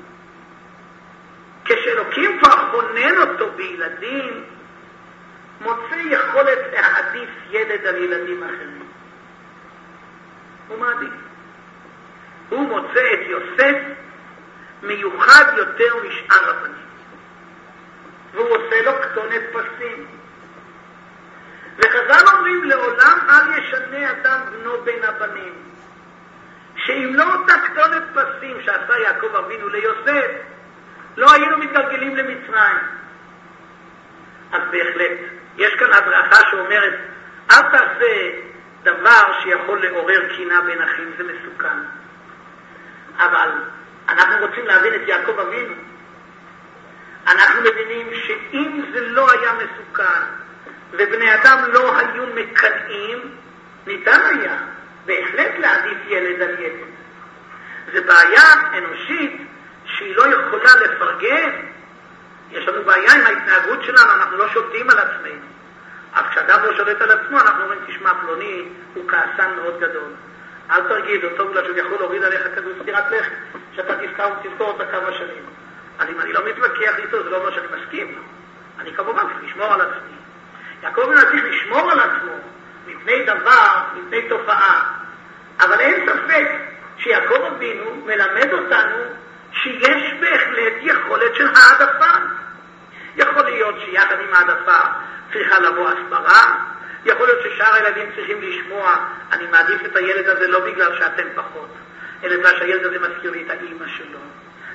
כשאלוקים כבר חונן אותו בילדים, מוצא יכולת להעדיף ילד על ילדים אחרים. הוא מעדיף. הוא מוצא את יוסף מיוחד יותר משאר הבנים. והוא עושה לו כתונת פסים. וחז"ל אומרים, לעולם אל ישנה אדם בנו בין הבנים. שאם לא אותה כתונת פסים שעשה יעקב אבינו ליוסף, לא היינו מתגלגלים למצרים. אז בהחלט, יש כאן הדרכה שאומרת, אל תעשה דבר שיכול לעורר קינה בין אחים, זה מסוכן. אבל אנחנו רוצים להבין את יעקב אבינו. אנחנו מבינים שאם זה לא היה מסוכן, ובני אדם לא היו מקנאים, ניתן היה בהחלט להעדיף ילד על ילד. זה בעיה אנושית שהיא לא יכולה לפרגן. יש לנו בעיה עם ההתנהגות שלנו, אנחנו לא שולטים על עצמנו. אבל כשאדם לא שולט על עצמו, אנחנו אומרים, תשמע, פלוני הוא כעסן מאוד גדול. אל תרגיד אותו בגלל שהוא יכול להוריד עליך כזו סטירת לחי, שאתה תזכור אותה כמה שנים. אז אם אני לא מתווכח איתו, זה לא אומר שאני מסכים לו. אני כמובן צריך לשמור על עצמי. יעקב אבינו צריך לשמור על עצמו מפני דבר, מפני תופעה. אבל אין ספק שיעקב אבינו מלמד אותנו שיש בהחלט יכולת של העדפה. יכול להיות שיחד עם העדפה צריכה לבוא הסברה, יכול להיות ששאר הילדים צריכים לשמוע, אני מעדיף את הילד הזה לא בגלל שאתם פחות, אלא בגלל שהילד הזה מזכיר לי את האמא שלו.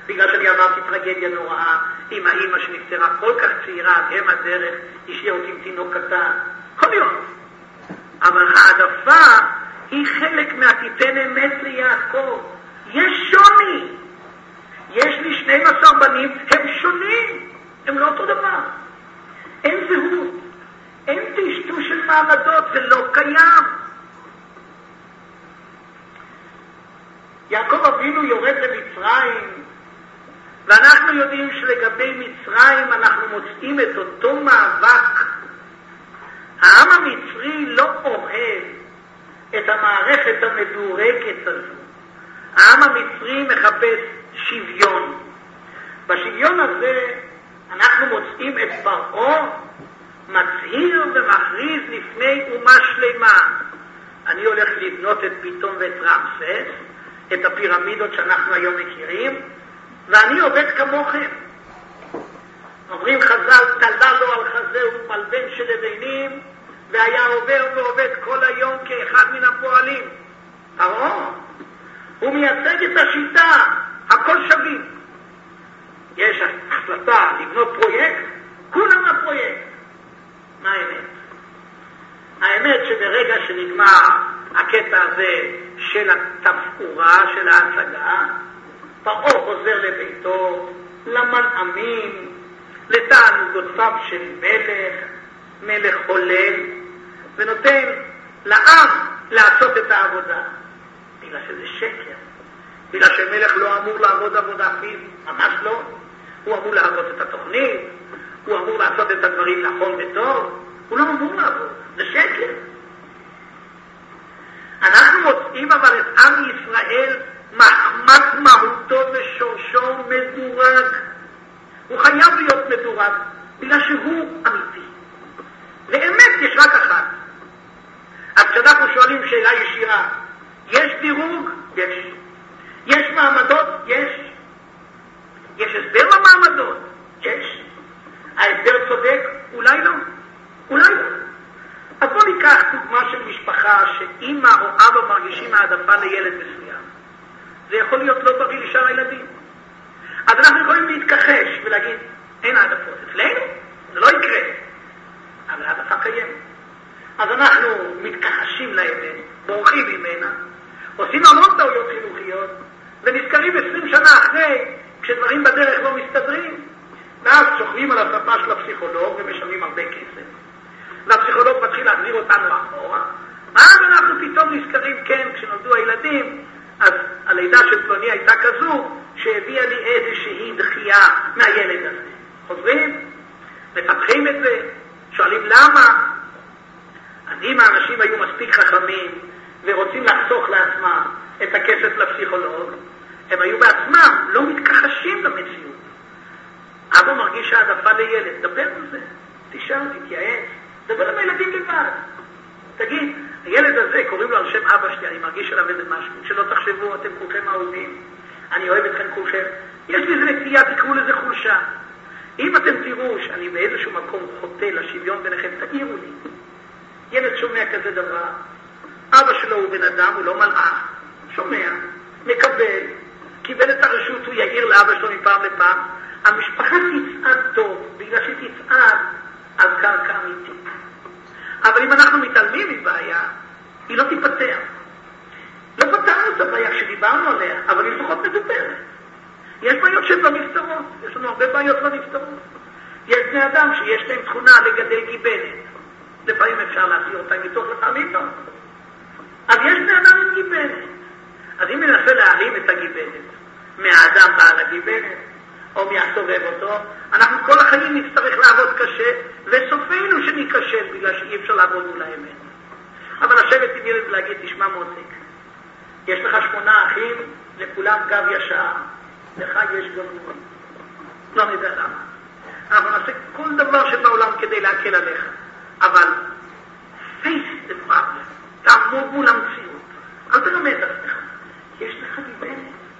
בגלל שאני עברתי טרגדיה נוראה עם האמא שנפטרה כל כך צעירה, אז הם הדרך, השאיר אותי עם תינוק קטן, כל יום. אבל העדפה היא חלק מהתיתן אמת ליעקב. יש שוני. יש לי 12 בנים, הם שונים, הם לא אותו דבר. אין זהות, אין טשטוש של מעמדות, זה לא קיים. יעקב אבינו יורד למצרים, ואנחנו יודעים שלגבי מצרים אנחנו מוצאים את אותו מאבק. העם המצרי לא אוהב את המערכת המדורגת הזו. העם המצרי מחפש שוויון. בשוויון הזה אנחנו מוצאים את פרעה מצהיר ומכריז לפני אומה שלמה. אני הולך לבנות את פיתום ואת רמסס, את הפירמידות שאנחנו היום מכירים, ואני עובד כמוכם. אומרים חז"ל, תלה לו על חזהו מלבן של לבנים, והיה עובר ועובד כל היום כאחד מן הפועלים. פרעה, הוא מייצג את השיטה, הכל שווים. יש החלטה לבנות פרויקט, כולם הפרויקט. מה האמת? האמת שברגע שנגמר הקטע הזה של התפאורה, של ההצגה, פרעה חוזר לביתו, למנעמים, לתענוגותיו של מלך חולל, ונותן לעם לעשות את העבודה. בגלל שזה שקר. בגלל שמלך לא אמור לעבוד עבודה פיזית, ממש לא. הוא אמור לעבוד את התוכנית, הוא אמור לעשות את הדברים נכון וטוב, הוא לא אמור לעבוד, זה שקר. אנחנו מוצאים אבל את עם ישראל מחמת מהותו ושורשו מדורג. הוא חייב להיות מדורג, בגלל שהוא אמיתי. לאמת יש רק אחת. אז כשאנחנו שואלים שאלה ישירה, יש דירוג? יש. יש מעמדות? יש. יש הסבר למעמדות? יש. ההסבר צודק? אולי לא. אולי לא. אז בוא ניקח דוגמה של משפחה שאמא או אבא מרגישים העדפה לילד מסוים. זה יכול להיות לא בריא לשאר הילדים. אז אנחנו יכולים להתכחש ולהגיד, אין העדפות. אצלנו זה לא יקרה. אבל העדפה קיימת. אז אנחנו מתכחשים לאמת, בורחים ממנה, עושים המון טעויות חינוכיות, ונזכרים 20 שנה אחרי, כשדברים בדרך לא מסתדרים, ואז שוכבים על הספה של הפסיכולוג ומשלמים הרבה כסף. והפסיכולוג מתחיל להחזיר אותנו אחורה, אז אנחנו פתאום נזכרים, כן, כשנולדו הילדים, אז הלידה של פלוני הייתה כזו, שהביאה לי איזושהי דחייה מהילד הזה. חוזרים, מפתחים את זה, שואלים למה. אז אם האנשים היו מספיק חכמים ורוצים לחסוך לעצמם את הכסף לפסיכולוג, הם היו בעצמם לא מתכחשים למציאות. אבא מרגיש העדפה לילד, דבר על זה, תשאל, תתייעץ, דבר עם הילדים לבד. תגיד, הילד הזה, קוראים לו על שם אבא שלי, אני מרגיש עליו איזה משהו, שלא תחשבו, אתם כולכם אהובים, אני אוהב אתכם כולכם. יש לי איזה נטייה, תקראו לזה חולשה. אם אתם תראו שאני באיזשהו מקום חוטא לשוויון ביניכם, תעירו לי. ילד שומע כזה דבר, אבא שלו הוא בן אדם, הוא לא מלאך, שומע, מקבל, קיבל את הרשות, הוא יעיר לאבא שלו מפעם לפעם, המשפחה תצעד טוב, בגלל שהיא תצעד על קרקע אמיתית. אבל אם אנחנו מתעלמים מבעיה, היא לא תיפתר. לא פתרנו את הבעיה כשדיברנו עליה, אבל היא לפחות מדוברת. יש בעיות שהן לא נפתרות, יש לנו הרבה בעיות לא נפתרות. יש בני אדם שיש להם תכונה לגדל גיבנת. לפעמים אפשר להסיר אותם מתוך, לפעמים לא. אז יש בני אדם עם גיבנת. אז אם ננסה להרים את הגיבנת מהאדם בעל הגיבנת, או מהסובב אותו, אנחנו כל החיים נצטרך לעבוד קשה, וסופנו שניכשל בגלל שאי אפשר לעבוד מול האמת. אבל לשבת עם ילד ולהגיד, תשמע מותק, יש לך 8 אחים, לכולם גב ישר, לך יש גבול. לא נדע למה. אנחנו נעשה כל דבר שבעולם כדי להקל עליך. אבל face the problem, תעמוד מול המציאות. אל תלמד עצמך. יש לך גיבנת.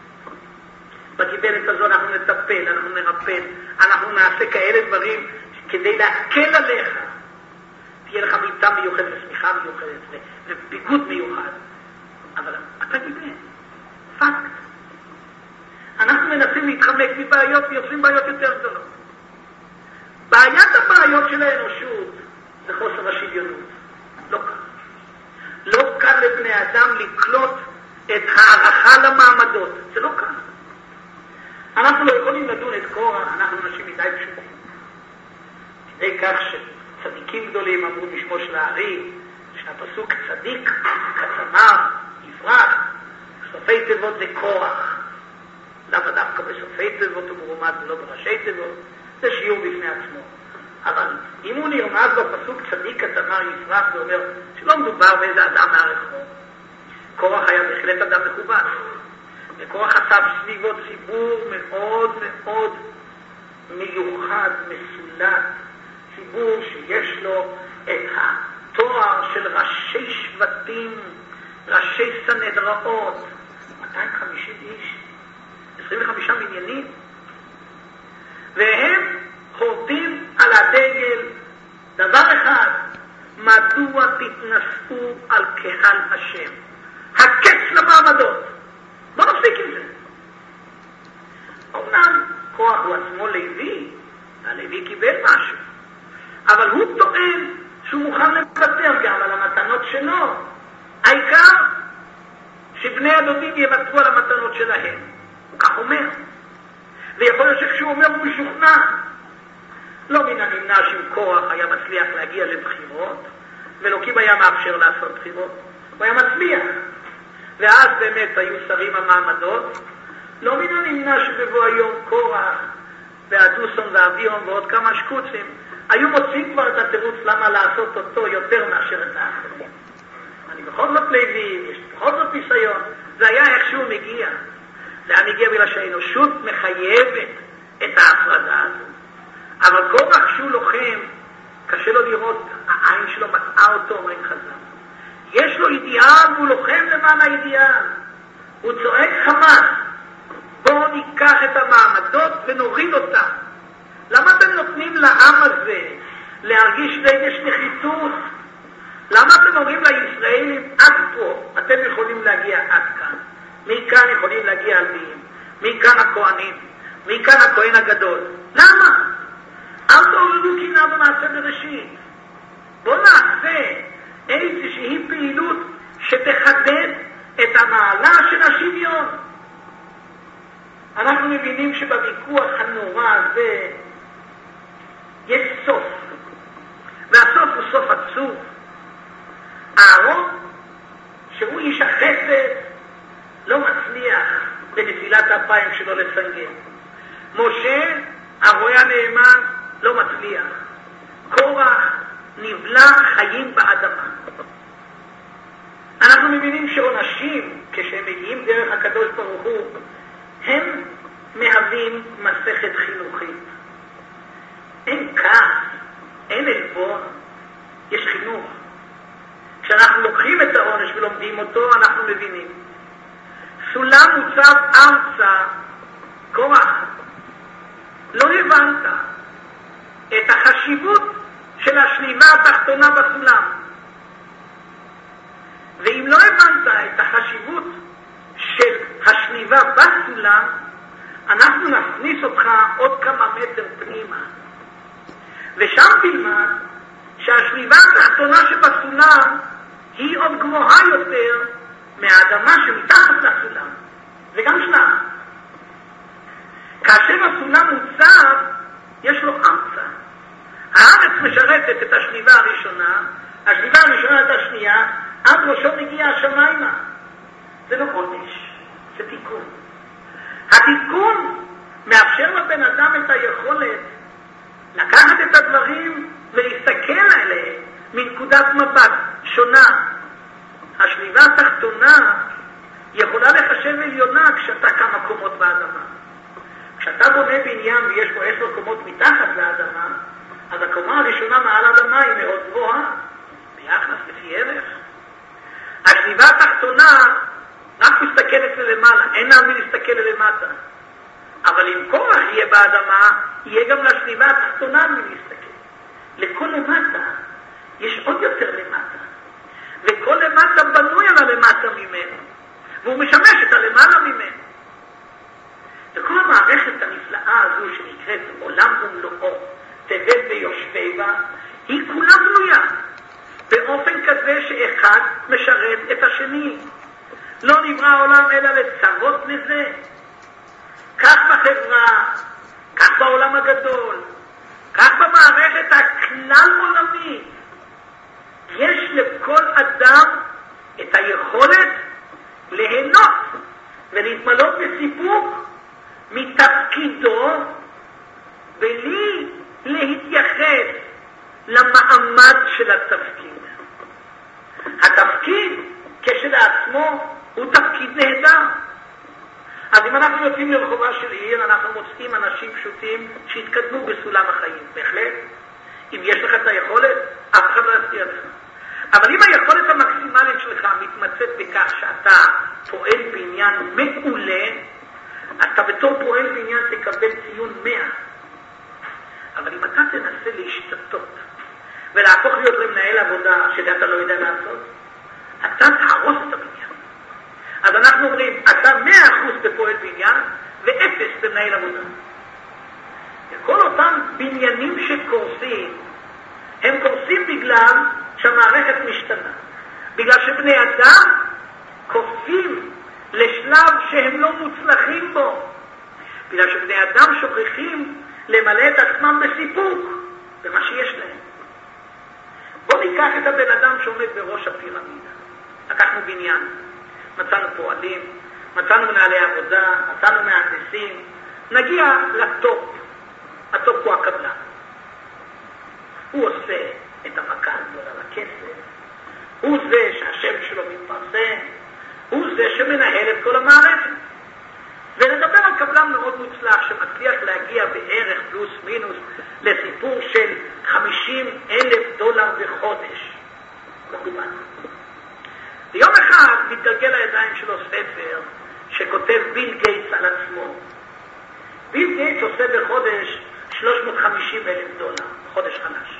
בגיבנת הזו אנחנו נטפל, אנחנו נרפל, אנחנו נעשה כאלה דברים כדי להקל עליך. תהיה לך מיטה מיוחדת וסמיכה מיוחדת וביגוד מיוחד. אבל אתה גיבנת. פאקט. אנחנו מנסים להתחמק להתחמק מבעיות ויוצרים בעיות יותר גדולות. בעיית הבעיות של האנושות זה חוסר השוויונות. לא קל. לא קל לבני אדם לקלוט את הערכה למעמדות. זה לא קל. אנחנו לא יכולים לדון את קורח, אנחנו אנשים מדי פשוטים. כדי כך שצדיקים גדולים אמרו בשמו של הארי, שהפסוק צדיק, כצמר, יברח, סופי תיבות זה קורח. למה דווקא בסופי תיבות הוא מרומז ולא בראשי תיבות? זה שיעור בפני עצמו. אבל אם הוא נרמז בפסוק צדיק, כצמר, יברח, זה אומר שלא מדובר באיזה אדם מהרחוב. קורח היה בהחלט אדם מכובד. וקורח חשף סביבו ציבור מאוד מאוד מיוחד, מסולט, ציבור שיש לו את התואר של ראשי שבטים, ראשי סנהדראות, 250 איש, 25 מניינים, והם חורטים על הדגל דבר אחד: מדוע תתנשאו על קהל השם? הקץ למעמדות. בוא נפסיק עם זה. אמנם קורח הוא עצמו לוי, והלוי קיבל משהו, אבל הוא טוען שהוא מוכן לוותר גם על המתנות שלו. העיקר שבני הדודים יוותרו על המתנות שלהם. הוא כך אומר. ויכול להיות שכשהוא אומר הוא משוכנע. לא מן הנמנע שאם קורח היה מצליח להגיע לבחירות, ולוקים היה מאפשר לעשות בחירות, הוא היה מצליח. ואז באמת היו שרים המעמדות. לא מן הנמנע שבבוא היום קורח והדוסון והאביון ועוד כמה שקוצים היו מוצאים כבר את התירוץ למה לעשות אותו יותר מאשר את האחרים. אני בכל זאת לוי, יש בכל זאת ניסיון. זה היה איכשהו מגיע. זה היה מגיע בגלל שהאנושות מחייבת את ההפרדה הזו. אבל קורח שהוא לוחם, קשה לו לראות, העין שלו מטעה אותו, אומרים חז"ל. יש לו אידיאל והוא לוחם למען האידיאל. הוא צועק חמאס, בואו ניקח את המעמדות ונוריד אותם. למה אתם נותנים לעם הזה להרגיש רגש נחיתות? למה אתם אומרים לישראלים עד פה, אתם יכולים להגיע עד כאן? מכאן יכולים להגיע הלוויים, מכאן הכהנים, מכאן הכהן הגדול. למה? אל תעוררו קנאה במעשה בראשית. בואו נעשה איזושהי פעילות שתחדד את המעלה של השוויון. אנחנו מבינים שבוויכוח הנורא הזה יש סוף, והסוף הוא סוף עצוב. אהרון, שהוא איש החסד, לא מצליח בנפילת אפיים שלו לסנגן. משה, הרועה הנאמן, לא מצליח. קורח נבלע חיים באדמה. אנחנו מבינים שעונשים, כשהם מגיעים דרך הקדוש ברוך הוא, הם מהווים מסכת חינוכית. אין כעס, אין עלבון, יש חינוך. כשאנחנו לוקחים את העונש ולומדים אותו, אנחנו מבינים. סולם מוצב ארצה, קורח, לא הבנת את החשיבות של השליבה התחתונה בסולם. ואם לא הבנת את החשיבות של השליבה בסולם, אנחנו נכניס אותך עוד כמה מטר פנימה. ושם תלמד שהשליבה התחתונה שבסולם היא עוד גבוהה יותר מהאדמה שמתחת לסולם. זה גם שלב. כאשר הסולם מוצב, יש לו ארצה. הארץ משרתת את השליבה הראשונה, השליבה הראשונה את השנייה, עד ראשו מגיע השמיימה. זה לא עונש, זה תיקון. התיקון מאפשר לבן אדם את היכולת לקחת את הדברים ולהסתכל עליהם מנקודת מבט שונה. השליבה התחתונה יכולה לחשב עליונה כשאתה כמה קומות באדמה. כשאתה בונה בניין ויש בו 10 קומות מתחת לאדמה, אז הקומה הראשונה מעל האדמה היא מאוד גבוהה, ביחס לפי ערך. השליבה התחתונה רק מסתכלת ללמעלה, אין לה מי להסתכל ללמטה. אבל אם קורח יהיה באדמה, יהיה גם לשליבה התחתונה מי להסתכל. לכל למטה יש עוד יותר למטה. וכל למטה בנוי על הלמטה ממנו. והוא משמש את הלמעלה ממנו. וכל המערכת הנפלאה טבע, היא כולה בנויה, באופן כזה שאחד משרת את השני. לא נברא העולם אלא לצוות לזה. כך בחברה, כך בעולם הגדול, כך במערכת הכלל עולמית. יש לכל אדם את היכולת ליהנות ולהתמלות בסיפוק מתפקידו, בלי להתייחס למעמד של התפקיד. התפקיד כשלעצמו הוא תפקיד נהדר. אז אם אנחנו יוצאים לרחובה של עיר, אנחנו מוצאים אנשים פשוטים שהתקדמו בסולם החיים, בהחלט. אם יש לך את היכולת, אף אחד לא יסתיר לך. אבל אם היכולת המקסימלית שלך מתמצאת בכך שאתה פועל בעניין מעולה, אתה בתור פועל בעניין תקבל ציון 100. אבל אם אתה תנסה להשתתות ולהפוך להיות למנהל עבודה שאתה לא יודע לעשות, אתה תהרוס את הבניין. אז אנחנו אומרים, אתה 100% בפועל בניין ו0 במנהל עבודה. וכל אותם בניינים שקורסים, הם קורסים בגלל שהמערכת משתנה. בגלל שבני אדם קורסים לשלב שהם לא מוצלחים בו. בגלל שבני אדם שוכחים למלא את עצמם בסיפוק במה שיש להם. בואו ניקח את הבן אדם שעומד בראש הפירמידה. לקחנו בניין, מצאנו פועלים, מצאנו מנהלי עבודה, מצאנו מהנדסים, נגיע לטופ. הטופ הוא הקבלן. הוא עושה את המכה הגדולה לכסף, הוא זה שהשם שלו מתפרסם, הוא זה שמנהל את כל המערכת. ונדבר על קבלן מאוד מוצלח שמצליח להגיע בערך פלוס מינוס לסיפור של $50,000 בחודש. מכובד. ביום אחד מתגלגל לידיים שלו ספר שכותב ביל גייטס על עצמו. ביל גייטס עושה בחודש $350,000, חודש חלש.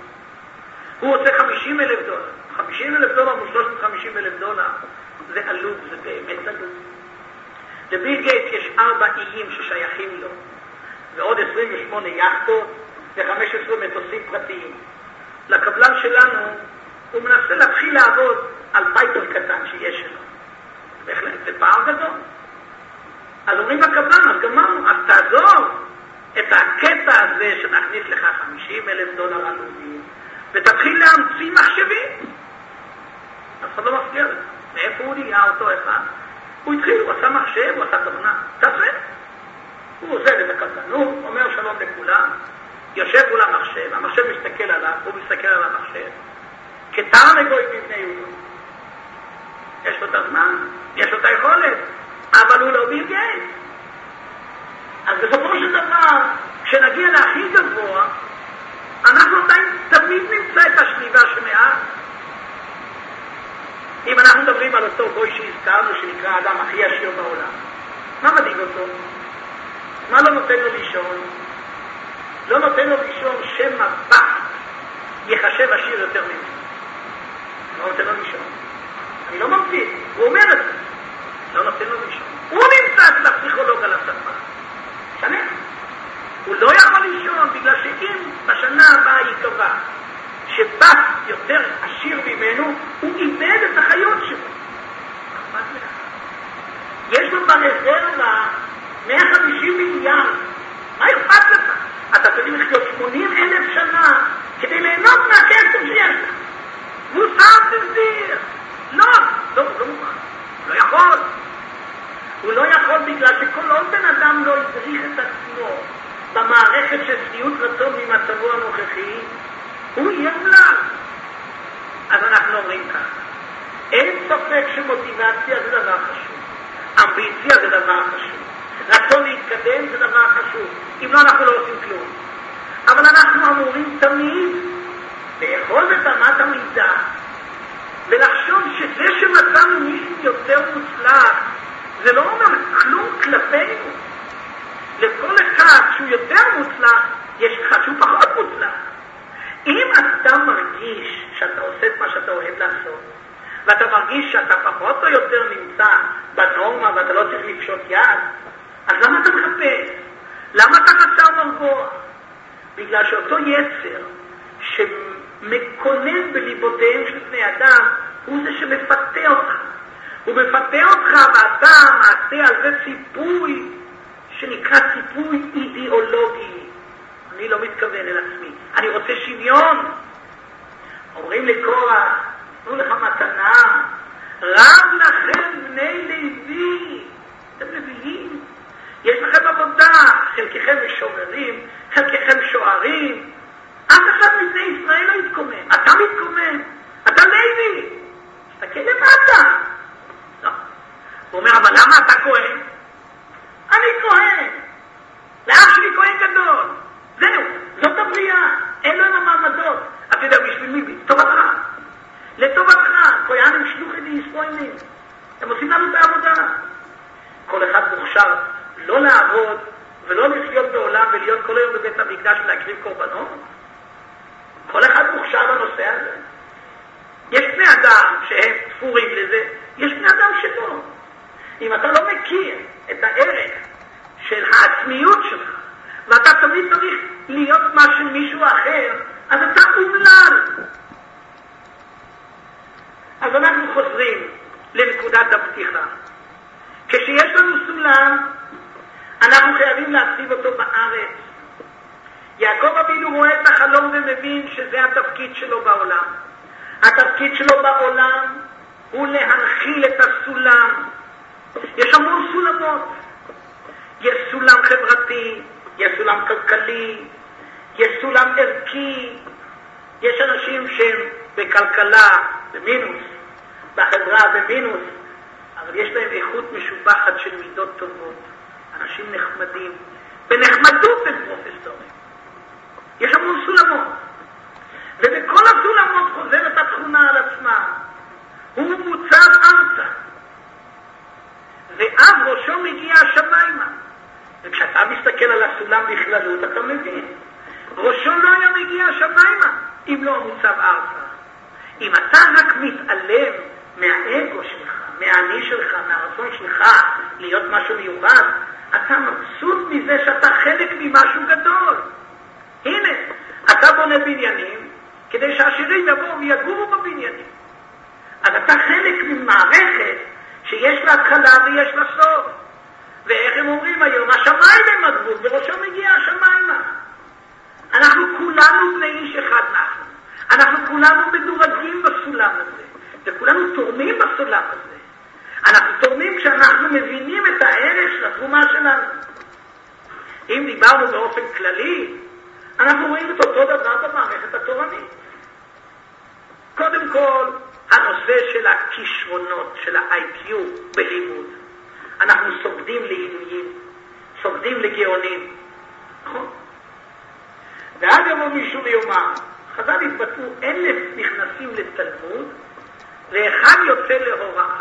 הוא עושה $50,000. $50,000 מ$350,000 זה עלוב, זה באמת עלוב. לביל גייטס יש 4 איים ששייכים לו, ועוד 28 יאכטות ו15 מטוסים פרטיים. לקבלן שלנו הוא מנסה להתחיל לעבוד על פייתון קטן שיש לו. בהחלט, זה פער גדול. אז אומרים לקבלן, אז גמרנו, אז תעזור את הקטע הזה שנכניס לך $50,000 עלובים, ותתחיל להמציא מחשבים. אז אחד לא מפתיע לך. מאיפה הוא נהיה אותו אחד? הוא התחיל, הוא עשה מחשב, הוא עשה תוכנה. תעשה. הוא עוזר את הקבלנות, אומר שלום לכולם, יושב מול המחשב, המחשב מסתכל עליו, הוא מסתכל על המחשב. כתרנגול בבני יהודה. יש לו את הזמן, יש לו את היכולת, אבל הוא לא ביל גייטס. אז בסופו של דבר, כשנגיע להכי גבוה, אנחנו עדיין תמיד נמצא את השליבה שמעט. אם אנחנו מדברים על אותו גוי שהזכרנו, שנקרא האדם הכי עשיר בעולם, מה מדאיג אותו? מה לא נותן לו לישון? לא נותן לו לישון שם הבא יחשב עשיר יותר ממנו. לא נותן לו לישון. אני לא ממציא, הוא אומר את זה. לא נותן לו לישון. הוא נמצא אצל הפסיכולוג על השפה. שנה. הוא לא יכול לישון בגלל שאם בשנה הבאה יקבע שבת יותר עשיר ממנו, הוא איבד את החיות שלו. יש לו ברזרבה 150 מיליארד. מה אכפת לך? אתה צריך לחיות 80,000 שנה כדי ליהנות מהכסף שיש לך. מוסר תסדיר. לא, הוא לא מוכן. הוא לא יכול. הוא לא יכול בגלל שכל עוד בן אדם לא ידריך את עצמו במערכת של שביעות רצון ממצבו הנוכחי, הוא יהיה מולד. אז אנחנו אומרים כך, אין ספק שמוטיבציה זה דבר חשוב, אמביציה זה דבר חשוב, רצון להתקדם זה דבר חשוב, אם לא אנחנו לא עושים כלום. אבל אנחנו אמורים תמיד לאחוז את אמת המידה ולחשוב שזה שמצאנו מישהו יותר מוצלח זה לא אומר כלום כלפינו. לכל אחד שהוא יותר מוצלח יש אחד שהוא פחות מוצלח. אם אתה מרגיש שאתה עושה את מה שאתה אוהב לעשות, ואתה מרגיש שאתה פחות או יותר נמצא בנורמה ואתה לא צריך לפשוט יד, אז למה אתה מחפש? למה אתה חסר מרגוע? בגלל שאותו יצר שמקונן בליבותיהם של בני אדם, הוא זה שמפתה אותך. הוא מפתה אותך ואתה מעשה על זה ציפוי שנקרא ציפוי אידיאולוגי. אני לא מתכוון אל עצמי, אני רוצה שוויון. אומרים לקורח, תנו לך מתנה, רב לכם בני לוי. אתם לוויים, יש לכם עבודה, חלקכם משוררים, חלקכם שוערים. אף אחד מבני ישראל לא יתקומם, אתה מתקומם, אתה לוי, תסתכל למטה. לא. הוא אומר, אבל למה אתה כהן? אני כהן, לאח שלי כהן גדול. זהו, זאת הבריאה, אין לנו מעמדות. אתה יודע, בשביל מי? טובתך. לטובתך, כהנים שלוחי ויספוינים. הם עושים לנו את העבודה. כל אחד מוכשר לא לעבוד ולא לחיות בעולם ולהיות כל היום בבית המקדש ולהקריב קורבנות. כל אחד מוכשר בנושא הזה. יש בני אדם שהם תפורים לזה, יש בני אדם שלא. אם אתה לא מכיר את הערך של העצמיות שלך, ואתה תמיד צריך להיות מה של מישהו אחר, אז אתה אומלל. אז אנחנו חוזרים לנקודת הפתיחה. כשיש לנו סולם, אנחנו חייבים להציב אותו בארץ. יעקב אבינו רואה את החלום ומבין שזה התפקיד שלו בעולם. התפקיד שלו בעולם הוא להנחיל את הסולם. יש המון סולמות. יש סולם חברתי, יש סולם כלכלי, יש סולם ערכי. יש אנשים שהם בכלכלה במינוס, בחברה במינוס, אבל יש להם איכות משובחת של מידות טובות. אנשים נחמדים. בנחמדות הם פרופסורים. יש המון סולמות. ובכל הסולמות חוזרת התכונה על עצמה. הוא מוצב ארצה. ואז ראשו מגיע השמיימה. וכשאתה מסתכל על הסולם בכללות, אתה מבין. ראשו לא היה מגיע השמיימה, אם לא מוצב ארצה. אם אתה רק מתעלם מהאגו שלך, מהאני שלך, מהרצון שלך להיות משהו מיוחד, אתה מבסוט מזה שאתה חלק ממשהו גדול. הנה, אתה בונה בניינים כדי שהעשירים יבואו ויגורו בבניינים. אז אתה חלק ממערכת שיש לה התחלה ויש לה סוף. ואיך הם אומרים היום? השמיים הם הגבול, בראשו מגיע השמיימה. אנחנו כולנו בני איש אחד אנחנו. אנחנו כולנו מדורגים בסולם הזה. וכולנו תורמים בסולם הזה. אנחנו תורמים כשאנחנו מבינים את הערך של התרומה שלנו. אם דיברנו באופן כללי, אנחנו רואים את אותו דבר במערכת התורנית. קודם כל, הנושא של הכישרונות, של ה-IQ בלימוד. אנחנו סוגדים לעילויים, סוגדים לגאונים. נכון? ואז יבוא מישהו ויאמר, חז"ל התבטאו, 1,000 נכנסים לתלמוד, ואחד יוצא להוראה.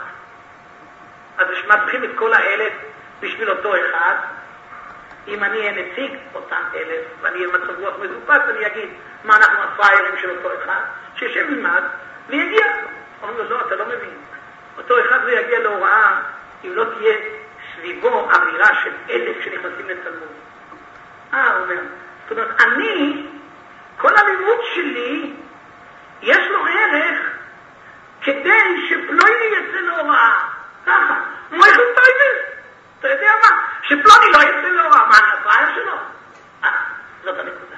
אז משמעתכים את כל 1,000 בשביל אותו אחד. אם אני אהיה נציג אותם 1,000, ואני אהיה מצב רוח מזופת, אני אגיד מה אנחנו הפריירים של אותו אחד, שישב ילמד ויגיע. אומרים לו, לא, אתה לא מבין. אותו אחד זה יגיע להוראה, אם לא תהיה סביבו אווירה של 1,000 שנכנסים לתלמוד. הוא אומר, זאת אומרת, כל הלימוד שלי, יש לו ערך כדי שפלוני יצא להוראה. ככה, מויכל טויבס. אתה יודע מה? שפלוני לא יצא להוראה. מה, הפרעה שלו? זאת הנקודה.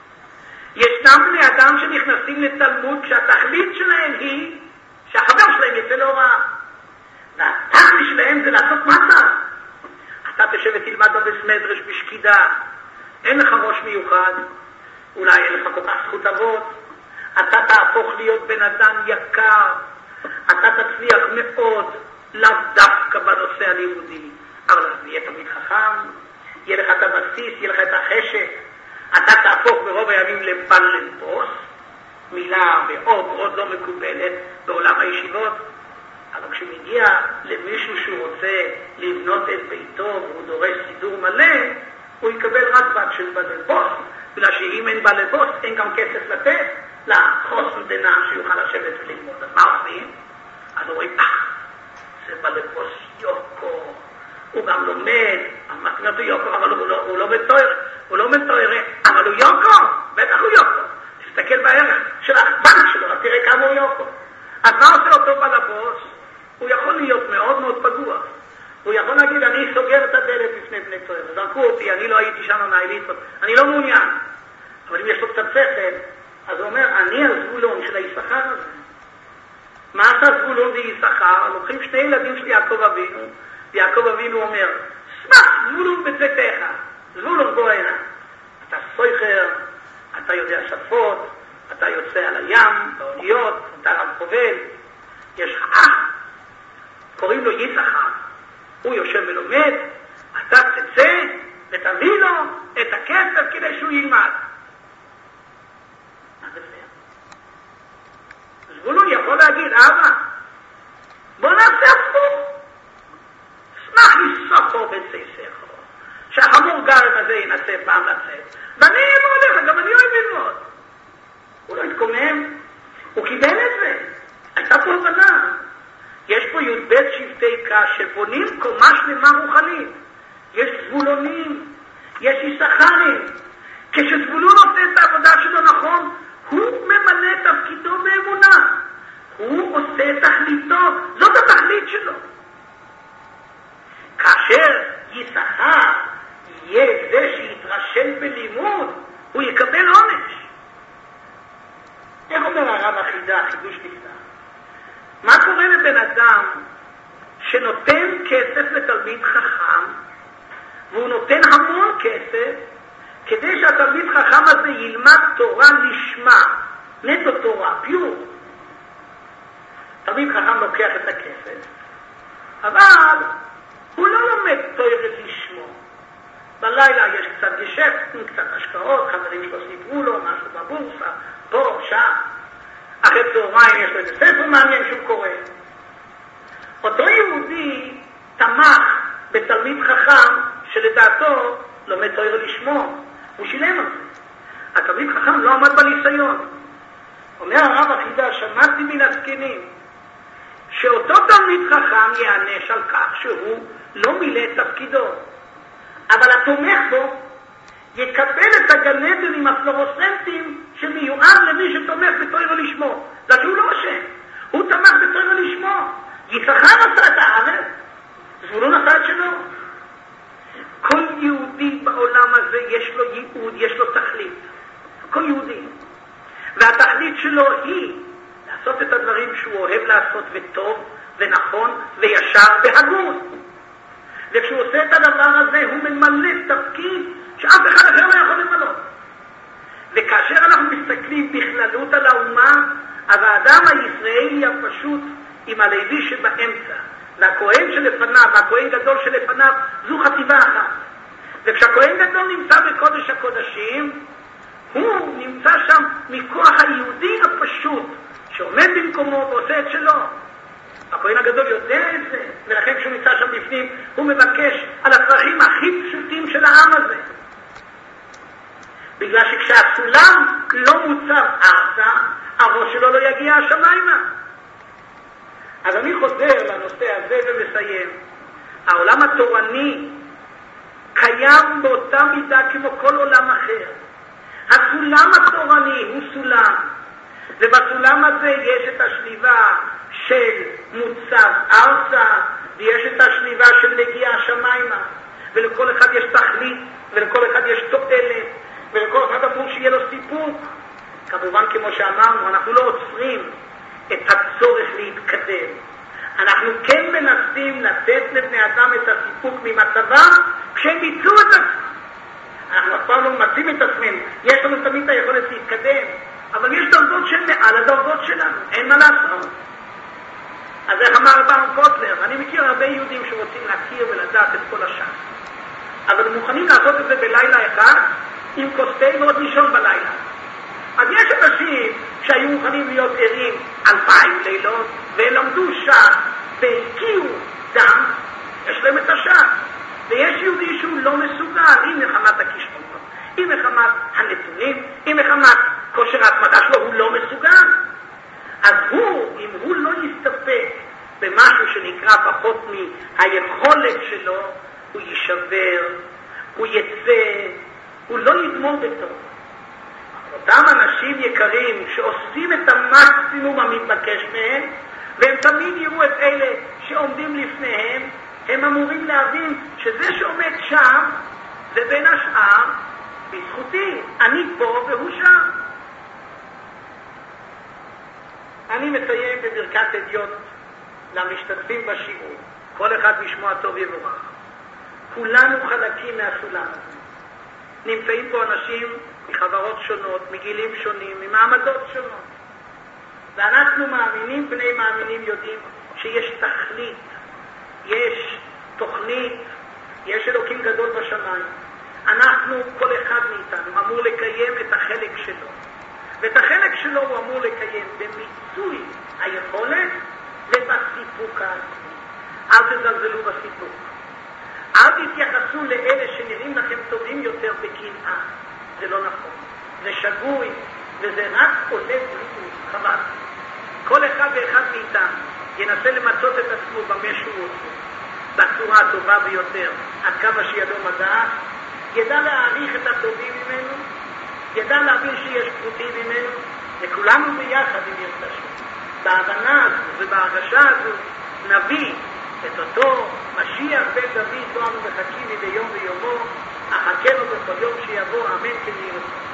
ישנם בני אדם שנכנסים לתלמוד שהתכלית שלהם היא שהחבר שלהם יצא להוראה. והתכלית שלהם זה לעשות מסע. אתה תשב ותלמד בבית מדרש בשקידה. אין לך ראש מיוחד. אולי אין לך כל כך זכות אבות. אתה תהפוך להיות בן אדם יקר. אתה תצליח מאוד, לאו דווקא בנושא הלימודי. אבל אז יהיה תמיד חכם, יהיה לך את הבסיס, יהיה לך את החשק. אתה תהפוך ברוב הימים לבעל בוס, מילה מאוד לא מקובלת בעולם הישיבות. אבל כשמגיע למישהו שהוא רוצה לבנות את ביתו והוא דורש סידור מלא, הוא יקבל רק בת של בעל בוס, בגלל שאם אין בעל בוס אין גם כסף לתת לחוסן דנה שיוכל לשבת וללמוד. אז מה עושים? אז אומרים, זה בעל בוס יוקו, הוא גם לומד, מתנות הוא יוקו, אבל הוא לא מתואר, אבל הוא יוקו, בטח הוא יוקו. תסתכל בערך של הבנק שלו, אז תראה כמה הוא יוקו. אז מה עושה אותו בעל הבוס? הוא יכול להיות מאוד מאוד פגוע. הוא יכול להגיד, אני סוגר את הדלת לפני בני צוער, זרקו אותי, אני לא הייתי שם נעילית, אני לא מעוניין. אבל אם יש לו קצת שכל, אז הוא אומר, אני הזבולון של היששכר הזה. מה עשה זבולון ויששכר? לוקחים שני ילדים של יעקב אבינו, ויעקב אבינו אומר, שמח, זבולון בצאתך, זבולון בוא הנה. אתה סויכר, אתה יודע שפות, אתה יוצא על הים, באוניות, אתה רב חובל, יש לך אח, קוראים לו יששכר. הוא יושב ולומד, אתה תצא ותביא לו את הכסף כדי שהוא ילמד. מה זה? זבולון יכול להגיד, אבא, בוא נעשה הפוך. שמח לסופו בצאתך. שהחמור גרם הזה ינסה פעם לצאת. ואני אבוא עליך, גם אני אוהב ללמוד. הוא לא התקומם, הוא קיבל את זה. הייתה פה הבנה. יש פה י"ב שבטי קש שבונים קומה שלמה רוחנית. יש זבולונים, יש יששכרים. כשזבולון עושה את העבודה שלו נכון, הוא ממלא תפקידו באמונה. הוא עושה את תכליתו, זאת התכלית שלו. כאשר יששכר יהיה זה שיתרשל בלימוד, הוא יקבל עונש. איך אומר הרב החידה, חידוש נפלא? מה קורה לבן אדם שנותן כסף לתלמיד חכם, והוא נותן המון כסף, כדי שהתלמיד חכם הזה ילמד תורה לשמה, נטו תורה, פיור. תלמיד חכם לוקח את הכסף, אבל הוא לא לומד תורה לשמו. בלילה יש קצת גשפט, קצת השקעות, חברים שלו סיפרו לו, משהו בבורסה, פה, שם. אחרי צהריים יש לו איזה ספר מעניין שהוא קורא. אותו יהודי תמך בתלמיד חכם שלדעתו לומד תורה לשמו. הוא שילם על זה. התלמיד חכם לא עמד בניסיון. אומר הרב החידה, שמעתי מן הזקנים, שאותו תלמיד חכם יענש על כך שהוא לא מילא את תפקידו. אבל התומך בו יקבל את הגן עדן עם הפלורוסנטים שמיועד למי שתומך בתורה לשמו. זה שהוא לא אשם. הוא תמך בתורה לשמו. יששכר עשה את הארץ, זבולון עשה את שלו. כל יהודי בעולם הזה יש לו ייעוד, יש לו תכלית. כל יהודי. והתכלית שלו היא לעשות את הדברים שהוא אוהב לעשות וטוב ונכון וישר והגון. וכשהוא עושה את הדבר הזה הוא ממלא תפקיד שאף אחד אחר לא יכול למלא. וכאשר אנחנו מסתכלים בכללות על האומה, אז האדם הישראלי הפשוט עם הלוי שבאמצע והכהן שלפניו והכהן גדול שלפניו זו חטיבה אחת. וכשהכהן גדול נמצא בקודש הקודשים, הוא נמצא שם מכוח היהודי הפשוט שעומד במקומו ועושה את שלו. הכהן הגדול יודע את זה, ולכן כשהוא נמצא שם בפנים הוא מבקש על הצרכים הכי פשוטים של העם הזה. בגלל שכשהסולם לא מוצב ארצה, הראש שלו לא יגיע השמיימה. אז אני חוזר לנושא הזה ומסיים. העולם התורני קיים באותה מידה כמו כל עולם אחר. הסולם התורני הוא סולם, ובסולם הזה יש את השליבה של מוצב ארצה, ויש את השליבה של נגיע השמיימה, ולכל אחד יש תכלית, ולכל אחד יש תועלת, ולכל אחד אמור שיהיה לו סיפוק. כמובן, כמו שאמרנו, אנחנו לא עוצרים את הצורך להתקדם. אנחנו כן מנסים לתת לבני אדם את הסיפוק ממצבם כשהם ביצעו את עצמם. אנחנו אף פעם לא ממצים את עצמנו. יש לנו תמיד את היכולת להתקדם, אבל יש דרגות של מעל הדרגות שלנו, אין מה לעשות. אז איך אמר ברוך קוטלר, אני מכיר הרבה יהודים שרוצים להכיר ולדעת את כל השעה, אבל הם מוכנים לעשות את זה בלילה אחד עם כוסי ועוד לישון בלילה. אז יש אנשים שהיו מוכנים להיות ערים 2000 לילות ולמדו שעה והקיעו דם, יש להם את השעה. ויש יהודי שהוא לא מסוגל, עם מחמת הכישרונות, עם מחמת הנתונים, עם מחמת כושר ההתמדה שלו, הוא לא מסוגל. אז הוא, אם הוא לא יסתפק במשהו שנקרא פחות מהיכולת שלו, הוא יישבר, הוא יצא, הוא לא יגמור בטוב. אותם אנשים יקרים שעושים את המקסימום המתבקש מהם, והם תמיד יראו את אלה שעומדים לפניהם, הם אמורים להבין שזה שעומד שם זה בין השאר בזכותי, אני פה והוא שם. אני מסיים בברכת הדיוט למשתתפים בשיעור, כל אחד בשמו הטוב יבורך. כולנו חלקים מהסולם הזה. נמצאים פה אנשים מחברות שונות, מגילים שונים, ממעמדות שונות. ואנחנו מאמינים, בני מאמינים יודעים שיש תכלית, יש תוכנית, יש אלוקים גדול בשמיים. אנחנו, כל אחד מאיתנו, אמור לקיים את החלק שלו. ואת החלק שלו הוא אמור לקיים במיצוי היכולת ובסיפוק העצמי. אל תזלזלו בסיפוק. אל תתייחסו לאלה שנראים לכם טובים יותר בקנאה. זה לא נכון. זה שגוי, וזה רק עולה בריאות. חבל. כל אחד ואחד מאיתנו ינסה למצות את עצמו במה שהוא עושה, בצורה הטובה ביותר, עד כמה שידו מדעת, ידע להעריך את הטובים ממנו, ידע להבין שיש פרוטים ממנו, וכולנו ביחד עם ירצה. בהבנה הזו ובהרגשה הזו נביא את אותו משיח בן דוד, בו אנו מחכים מדי יום ויומו, אחכנו בכל יום שיבוא, אמן כן יהיה רצון.